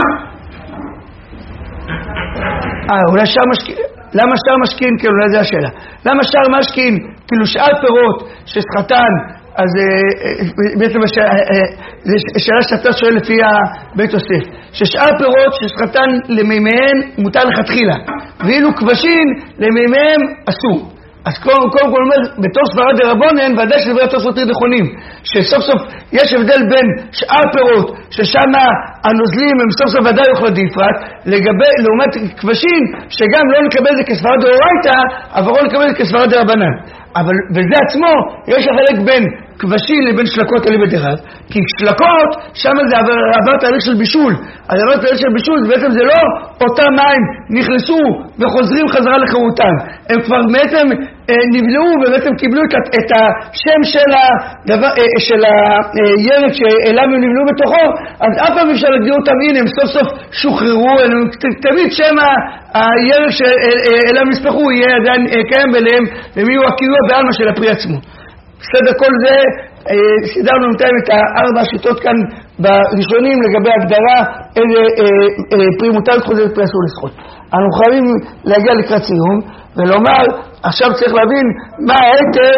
אולי שאר משכין, למה שאר משכין? כאילו, אולי זה השאלה. למה שאר משכין? כאילו שאר פירות שסחטן, אז בעצם זו שאלה שאתה שואל לפי בית יוסף, ששאר פירות שסחטן למימיהן מותר לכתחילה, ואילו כבשין למימיהם אסור. אז קודם כל אומר, בתור סברה דרבנן, ודאי שדברי התוספות נכונים, שסוף סוף יש הבדל בין שאר פירות, ששם הנוזלים הם סוף סוף ודאי יאכל דיפרט, לעומת כבשין, שגם לא נקבל את זה כסברה דאורייתא, אבל לא נקבל את זה כסברה דרבנן. אבל בזה עצמו יש החלק בין כבשין לבין שלקות אלי בדרב, כי שלקות, שם זה עבר תהליך של בישול. אז עבר תהליך של בישול, בעצם זה לא אותם מים נכנסו וחוזרים חזרה לחירותם. הם כבר בעצם נבלעו ובעצם קיבלו את השם של הירק שאליו הם נבלעו בתוכו, אז אף פעם אפשר להגדיר אותם, הנה הם סוף סוף שוחררו, תמיד שם הירק שאליו נספחו יהיה עדיין קיים ביניהם, ומי הוא הקיוע בעלמה של הפרי עצמו. בסדר, כל זה סידרנו נתיים את 4 השיטות כאן בראשונים לגבי הגדרה איזה פרי מותר לסחוט ואיזה פרי אסור לסחוט. אנחנו חייבים להגיע לקראת סיום ולומר, עכשיו צריך להבין מה ההיתר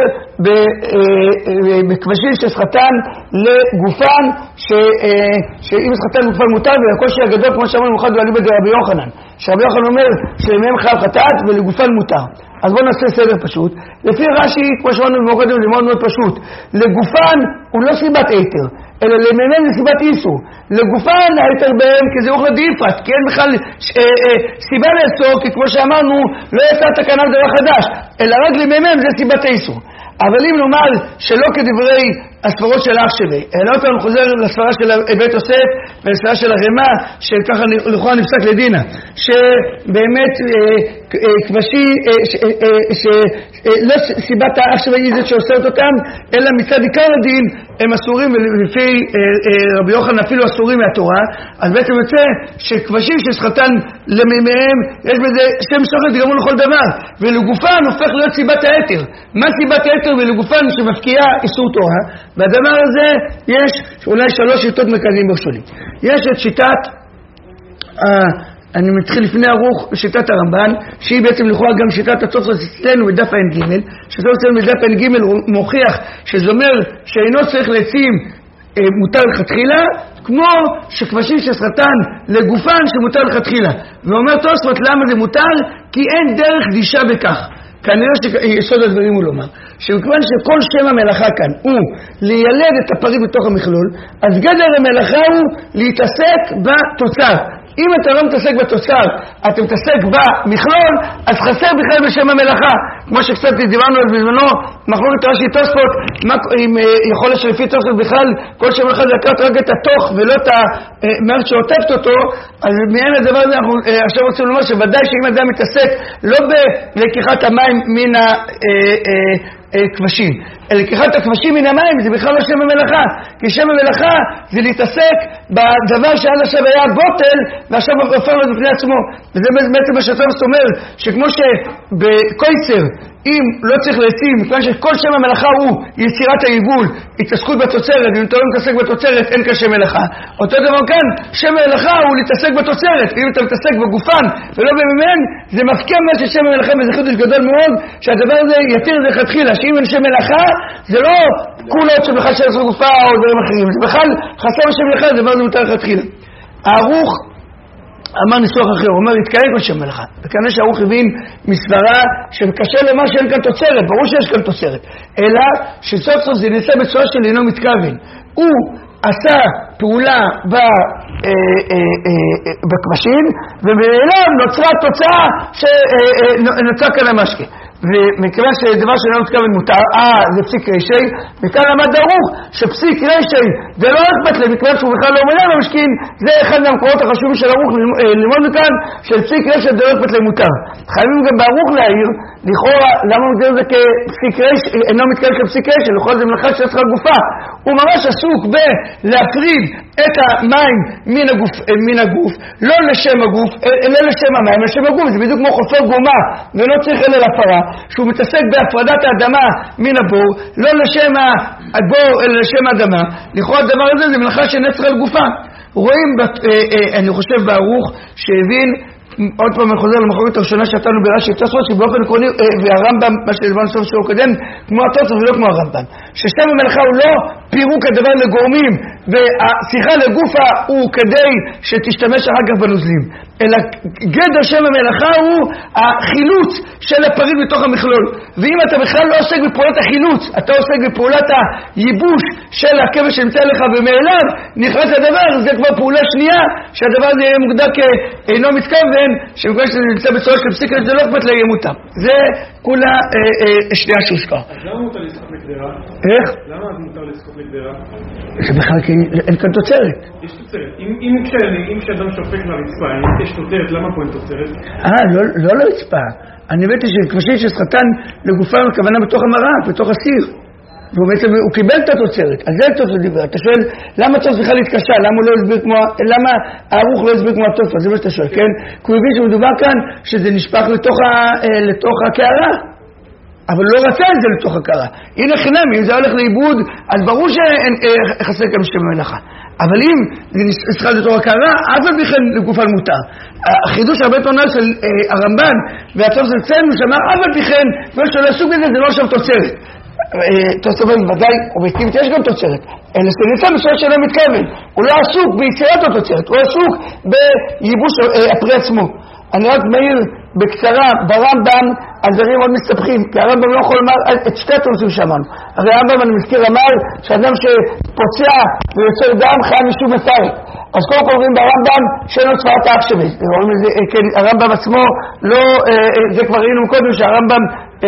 בכבשים שסחטן לגופן, שאם סחטן לגופן מותר, והקושי הגדול כמו שאמרנו מוחד ועלי ברבי יוחנן, שרבי יוחנן אומר שלמיהם חייב חטאת ולגופן מותר. אז בואו נעשה סדר פשוט. לפי רש"י, כמו שאמרנו במוקדם, זה מאוד מאוד פשוט. לגופן הוא לא סיבת היתר, אלא למיהם זה סיבת איסור. לגופן היתר בהם כי זה אוכל דיפרט, כי אין בכלל סיבה לאסור, כי כמו שאמרנו, לא יצא תקנה דבר חדש, אלא רק למיהם זה סיבת האיסור. אבל אם נאמר שלא כדברי הספרות של אח שלי, אלא אותם חוזר לספרה של בית יוסף ולספרה של הרמ"א, שככה לכאורה נפסק לדינה, שבאמת כבשי, שלא סיבת האח שלי היא זאת שעושרת אותם, אלא מצד עיקר הדין הם אסורים, ולפי רבי יוחנן אפילו אסורים מהתורה, אז בעצם יוצא שכבשים שסחטן למימיהם, יש בזה שם שוחט גמור לכל דבר, ולגופן הופך להיות סיבת היתר. מה סיבת היתר ולגופן שמפקיעה איסור תורה? והדבר הזה יש אולי 3 שיטות מרכזיים בראשונים. יש את שיטת, אני מתחיל לפני ערוך, שיטת הרמב"ן, שהיא בעצם לכאורה גם שיטת התוספות אצלנו בדף ע"ג, שזו אצלנו בדף ע"ג מוכיח שזה אומר שאינו צריך לעצים מותר לכתחילה, כמו שכבשים שסחטן לגופן שמותר לכתחילה. ואומר תוספות למה זה מותר? כי אין דרך גישה בכך. כנראה שיסוד הדברים הוא לומר, שמכיוון שכל שם המלאכה כאן הוא לילד את הפריט בתוך המכלול, אז גדר המלאכה הוא להתעסק בתוצר. אם אתה לא מתעסק בתוצר, אתה מתעסק במכלול, אז חסר בכלל בשם המלאכה. כמו שקצת דיברנו על בזמנו, מחלוקת רש"י תוספות, אם יכול להיות שלפי תוספות בכלל, כל שם המלאכה זה לקחת רק את התוך ולא את המערכת שעוטפת אותו, אז מעין הדבר הזה אנחנו עכשיו רוצים לומר שוודאי שאם אדם מתעסק לא בלקיחת המים מן כבשים, אלא לקיחת הכבשים מן המים זה בכלל לא שם המלאכה, כי שם המלאכה זה להתעסק בדבר שעד עכשיו היה בוטל ועכשיו הופך לו בפני עצמו. וזה בעצם מה שהתוספות אומר, שכמו שבקויצר אם לא צריך לעצים, מכיוון שכל שם המלאכה הוא יצירת העיגול, התעסקות בתוצרת, ואם אתה לא מתעסק בתוצרת אין כשם מלאכה. אותו דבר כאן, שם המלאכה הוא להתעסק בתוצרת, אם אתה מתעסק בגופן ולא בממן, זה מפקיע מה ששם המלאכה וזה חידוש גדול מאוד, שהדבר הזה יתיר את זה לכתחילה, שאם אין שם מלאכה זה לא כולות שבכלל של עשרה גופה או דברים אחרים, זה בכלל חסר שם מלאכה, זה דבר זה מותר לכתחילה. הערוך אמר ניסוח אחר, הוא אומר להתקיים כל שם מלאכה, וכנראה שהערוך הבין מסברה שקשה למה שאין כאן תוצרת, ברור שיש כאן תוצרת, אלא שסוף סוף זה נעשה בצורה של אינו מתכוון. הוא עשה פעולה בכבשים ובאליו נוצרה תוצאה שנוצרה כאן המשקה, ומכיוון שדבר שלא מתכוון מותר, זה פסיק רשי, וכאן למד ערוך שפסיק רשי זה לא אכפת לי, מכיוון שהוא בכלל לא מלא במשכין, זה אחד מהמקורות החשובים של ערוך ללמוד מכאן, של פסיק רשי זה לא אכפת לי מותר. חייבים גם בערוך להעיר, לכאורה, למה מגדיר זה כפסיק רשי, אינו מתכוון כפסיק רשי, לכאורה זה מלאכה שעשרה גופה, הוא ממש עסוק בלהפריד את המים מן הגוף, לא לשם הגוף, לא לשם המים, לשם הגוף. זה בדיוק כמו חופר גומה ולא צריך אלא לפרה, שהוא מתעסק בהפרדת האדמה מן הבור, לא לשם הבור אלא לשם האדמה. לכאורה הדבר הזה זה מלאכה שנצר על גופה. רואים, אני חושב בערוך שהבין, עוד פעם אני חוזר למחלוקת הראשונה שהתנו ברש"י תוספות, שבאופן עקרוני, והרמב"ם, מה שדיברנו סוף שיעור קודם, כמו התוספות ולא כמו הרמב"ם, ששם המלאכה הוא לא פירוק הדבר לגורמים, והשיחה לגופה הוא כדי שתשתמש אחר כך בנוזלים, אלא גדר שם המלאכה הוא החילוץ של הפריד בתוך המכלול. ואם אתה בכלל לא עוסק בפעולת החילוץ, אתה עוסק בפעולת הייבוש של הכבש שנמצא לך ומאליו נכנס לדבר, זה כבר פעולה שנייה, שהדבר הזה יהיה מוגדר כאינו מתכוון, שמקווה שזה נמצא בצורה של פסיקה, זה לא אכפת להם אותם. זה כולה שנייה שהוזכר. אז למה מותר לזכות לגדרה? איך? למה מותר לזכות לגדרה? זה בכלל כי אין כאן תוצרת. יש תוצרת. אם כשאדם שופק מהרצפה, אם יש תוצרת, למה פה אין תוצרת? לא רצפה. אני הבאתי שכבשים שסחטן לגופם הכוונה בתוך המרק, בתוך הסיר. והוא קיבל את התוצרת. אז זה התוצרת דיבר. אתה שואל, למה התוצרת צריכה להתקשה? למה הערוך לא הסביר כמו התוצרת? זה מה שאתה שואל, כן? כי הוא הבין שמדובר כאן שזה נשפך לתוך הקערה. אבל לא רצה את זה לתוך הקערה. הנה חינם, אם זה הולך לאיבוד, אז ברור שחסר כאן שם המלאכה. אבל אם זה נשפך לתוך הקערה, אף על בכן לגופן מותר. החידוש הרבה תונה של הרמב"ן והצורך של צלנו שאמר אף על בכן, ושלא עסוק בזה, זה לא שם תוצרת. תוצרת ודאי, אובייקטיבית יש גם תוצרת, אלא שנמצא בסוף שלא מתכוון. הוא לא עסוק ביצירת התוצרת, הוא עסוק בייבוש הפרי עצמו. אני רק מעיר בקצרה, ברמב"ם הדברים מאוד מסתבכים, כי הרמב"ם לא יכול לומר את שתי התוצאים שאמרנו. הרי הרמב"ם, אני מזכיר, אמר שאדם שפוצע ויוצר דם חייב משום מפרק. אז קודם כל אומרים ברמב"ם שאין לו צפרת האח שלי. הרמב"ם עצמו לא, זה כבר ראינו קודם שהרמב"ם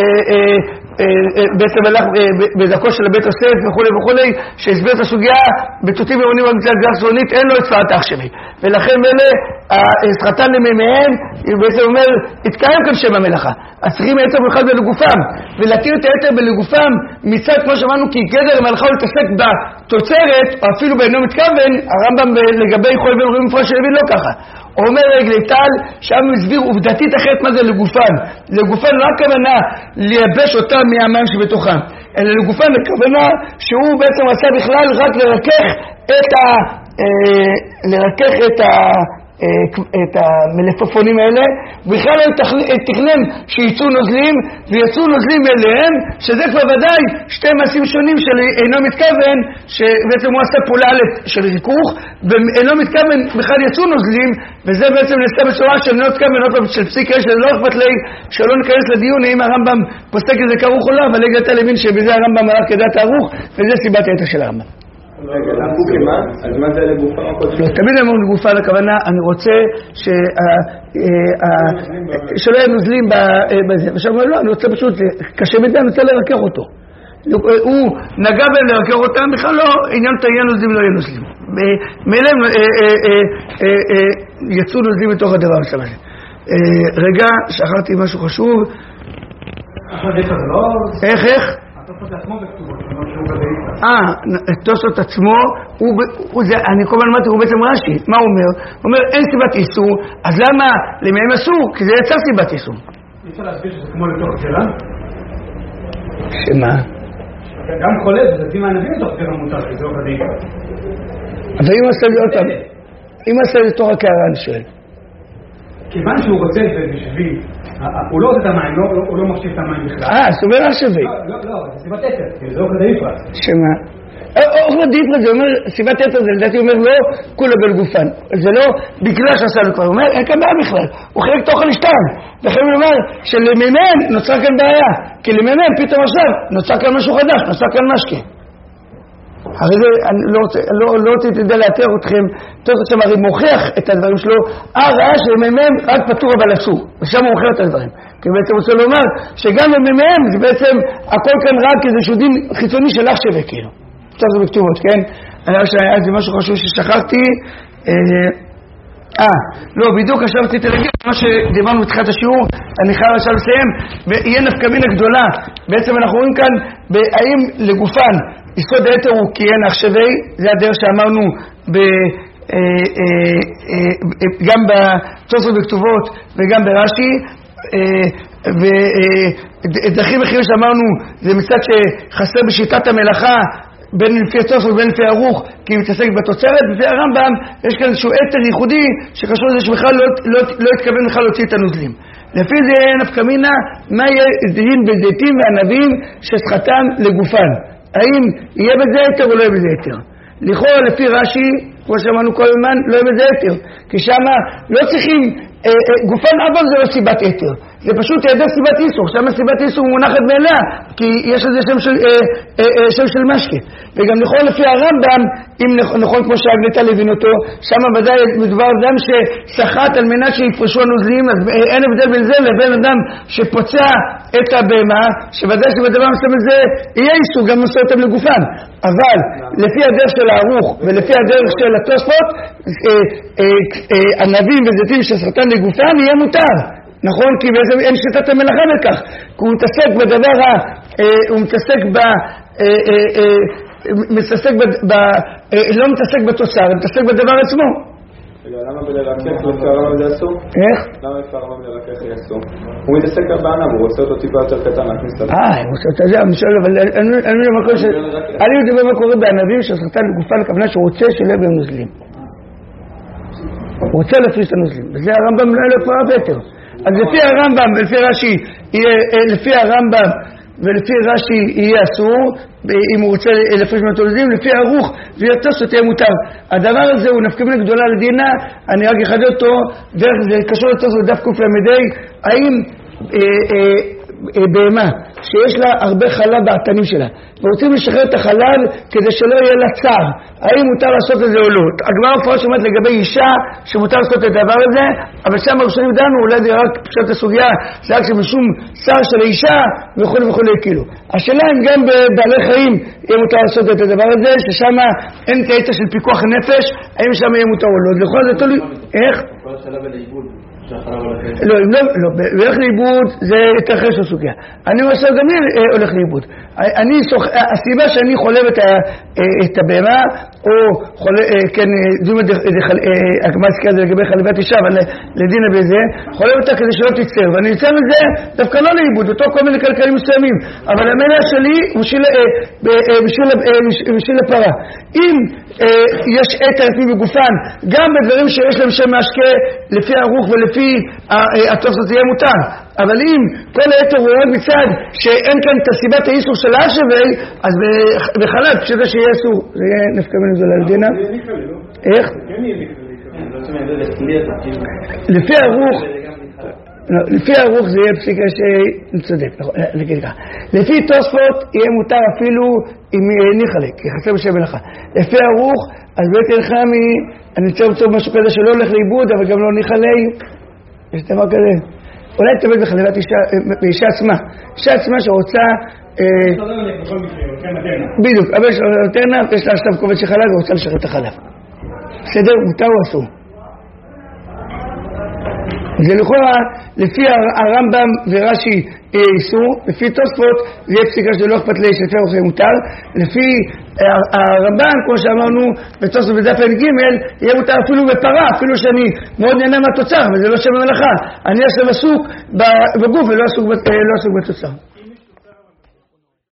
בעצם הלך בדרכו של בית יוסף וכולי, שהסביר את הסוגיה בתותים עירונים במצוות גזר סרונית, אין לו את צפרת האח שלי. ולכן מלא, סחטן למימיהם, בעצם אומר, התקיים כאן שם המלאכה. אז צריכים היתר מיוחד בלגופם, ולהתיר את היתר בלגופם מצד, כמו שאמרנו, כי גדר המלאכה הוא להתעסק בתוצרת, או אפילו באינו מתכוון, הרמב"ם לגבי חול ולרואים מפרש של לוין לא ככה. הוא אומר רגלי טל, שם הוא הסביר עובדתית אחרת מה זה לגופן. לגופן לא הכוונה לייבש אותם מהמים שבתוכם, אלא לגופן הכוונה שהוא בעצם עשה בכלל רק לרכך את המלפפונים האלה, בכלל לא תכנן שיצאו נוזלים, ויצאו נוזלים אליהם, שזה כבר ודאי שתי מעשים שונים של אינו מתכוון, שבעצם הוא עשה פעולה של ריכוך, ואינו מתכוון בכלל יצאו נוזלים, וזה בעצם נעשה בצורה של אינו מתכוון, של פסיקה, שזה לא אכפת לי, שלא ניכנס לדיון, אם הרמב"ם פוסק איזה כרוך או לא, אבל הגעת להבין שבזה הרמב"ם הלך כדעת הערוך, וזה סיבת היתר של הרמב"ם. רגע, לגופי מה? אז מה זה לגופה? לא, תמיד אמרו לגופה, לכוונה, אני רוצה שלא יהיה נוזלים בזה. עכשיו אומר, לא, אני רוצה פשוט, קשה מדי, אני רוצה לרכך אותו. הוא נגע בהם לרכך אותם, בכלל לא, עניין תהיה נוזלים, לא יהיה נוזלים. מאליהם יצאו נוזלים מתוך הדבר הזה. רגע, שכחתי משהו חשוב. איך? תוספות עצמו, אני כל הזמן אמרתי, הוא בעצם רש"י, מה הוא אומר? הוא אומר, אין סיבת איסור, אז למה למהם אסור? כי זה יצר סיבת איסור. אפשר להסביר שזה כמו לתוך גזרה? שמה? גם חולה, זה שים הענבים לתוך גזרה מותר, כי זה לא כדי. אבל אם עשה את זה עוד פעם, אם עשה את זה תוך הקערה, אני שואל. כיוון שהוא רוצה את זה בשביל, הוא לא עושה את המים, הוא לא מחשיב את המים בכלל. זאת אומרת שווה. לא, זה סיבת יתר, כי זה לא כדי יפרט. שמה? אוכלה דיפרה זה אומר, סיבת יתר זה לדעתי אומר לא כולה בלגופן, זה לא בגלל שעשה לו כבר, הוא אומר אין כאן בעיה בכלל, הוא חלק תוכל לשתיים, לכן הוא אומר שלמימן נוצר כאן בעיה, כי למימן פתאום עכשיו נוצר כאן משהו חדש, נוצר כאן משקה. הרי זה, אני לא רוצה תדע לאתר אתכם, תוספות שם הרי מוכיח את הדברים שלו, ראה שלמימן רק פטור אבל אסור, ושם הוא מוכיח את הדברים, כי בעצם רוצה לומר שגם למימן זה בעצם הכל כאן רק איזשהו דין חיצוני של אח שווה כאילו. זה בכתובות, כן? אז זה משהו חשוב ששכחתי. לא, בדיוק עכשיו רציתי להגיד מה שדיברנו בתחילת השיעור, אני חייב עכשיו לסיים, ויהיה נפקא מינה גדולה. בעצם אנחנו רואים כאן האם לגופן יסוד היתר הוא כי אין עכשווי, זה הדרך שאמרנו גם בתוספות בכתובות וגם ברש"י, ודרכים אחרים שאמרנו זה מצד שחסר בשיטת המלאכה בין לפי התוספות ובין לפי ערוך, כי היא מתעסקת בתוצרת. לפי הרמב"ם יש כאן איזשהו יתר ייחודי שקשור לזה שבכלל לא התכוון בכלל להוציא את הנוזלים. לפי זה נפקא מינה, מה יהיה דין בזיתים וענבים שסחטם לגופן, האם יהיה בזה יתר או לא יהיה בזה יתר? לכאורה לפי רש"י, כמו שאמרנו כל הזמן, לא יהיה בזה יתר, כי שמה לא צריכים גופן אבל זה לא סיבת יתר, זה פשוט היעדר סיבת איסור. שם סיבת איסור מונחת מאליה, כי יש לזה שם של משקה. וגם נכון לפי הרמב"ם, אם נכון כמו שהגליטה לבין אותו, שם ודאי מדובר אדם שסחט על מנת שיפרשו הנוזלים, אז אין הבדל בין זה לבין אדם שפוצע את הבהמה, שוודאי שבדבר מסוים הזה יהיה איסור, גם נושא אותם לגופן. אבל לפי הדרך של הערוך ולפי הדרך של התוספות, ענבים וזיתים שסחטם לגופן יהיה מותר. נכון? כי בעצם אין שיטת המלאכה בכך, כי הוא מתעסק בדבר, הוא לא מתעסק בתוצר, הוא מתעסק בדבר עצמו. למה בלרכך לפי הרמב"ם זה אסור? איך? למה לפי הרמב"ם בלרכך זה אסור? הוא מתעסק בענב, הוא רוצה אותו טיפה יותר קטן להכניס את זה. הוא רוצה את זה, אני שואל, אבל אני יודע מה קורה בענבים שסחטן לגופן, הכוונה שהוא רוצה שלא בהם נוזלים. הוא רוצה להפריש את הנוזלים, וזה הרמב"ם לא יהיה לו כבר ביתר. אז לפי הרמב"ם ולפי רש"י, לפי הרמב"ם ולפי רש"י יהיה אסור, אם הוא רוצה להפריש מהנוזלים, לפי ערוך ויותר יהיה מותר. הדבר הזה הוא נפקא מינה גדולה לדינה, אני רק אחדד אותו, דרך זה קשור יותר לדף קל"ה, האם בהמה שיש לה הרבה חלב בעטנים שלה ורוצים לשחרר את החלב כדי שלא יהיה לה צער, האם מותר לעשות את זה או לא? הגמרא מפורש אומרת לגבי אישה שמותר לעשות את הדבר הזה, אבל שם הראשונים דנו, אולי זה רק פשוט הסוגיה, זה רק שמשום צער של האישה וכו' וכו' כאילו. השאלה אם גם בבעלי חיים יהיה מותר לעשות את הדבר הזה, ששם אין קטע של פיקוח נפש, האם שם יהיה מותר או לא? לכל זה תולי, איך? כל השאלה בלעיבוד לא, הולך לאיבוד זה יותר אחרי של סוגיה. אני אומר גם לי הולך לאיבוד. הסיבה שאני חולב את הבהמה, או כן, הגמרא הזכירה זה לגבי חליבת אישה, אבל לדינה בזה, חולב אותה כדי שלא תצטער, ואני יוצא מזה דווקא לא לאיבוד, אותו כל מיני כלכלים מסוימים, אבל המלא שלי הוא בשביל הפרה. אם יש עתר לפי בגופן, גם בדברים שיש להם שם משקה, לפי הערוך ולפי התוספות זה יהיה מותר. אבל אם כל היתר הוא רק מצד שאין כאן את הסיבת האיסור של השווה, אז בחלב כשזה שיהיה אסור, זה יהיה נפקא מינה גדולה לדינה. איך? לפי הערוך זה יהיה פסיקה שצודק. לפי תוספות יהיה מותר אפילו אם ניחא, כי חסר בשם מלאכה. לפי הערוך, אז בית הלחמי, אני צריך למצוא משהו כזה שלא הולך לאיבוד, אבל גם לא ניחא לי. יש דבר כזה. אולי תתאבד בחליבת אישה עצמה. אישה עצמה שרוצה... בדיוק, אבל יש לה נותנה, יש לה שטב קובץ של חלב ורוצה לשחרר את החלב. בסדר, מותר או אסור? זה לכאורה, לפי הרמב"ם ורש"י יהיה איסור, לפי תוספות זה יהיה פסיקה שלא אכפת לי שלפי אוכל מותר, לפי הרמב"ן, כמו שאמרנו בתוספות בדף ג' יהיה מותר אפילו בפרה, אפילו שאני מאוד נהנה מהתוצר, וזה לא שם המלאכה, אני עכשיו עסוק בגוף ולא עסוק בתוצר.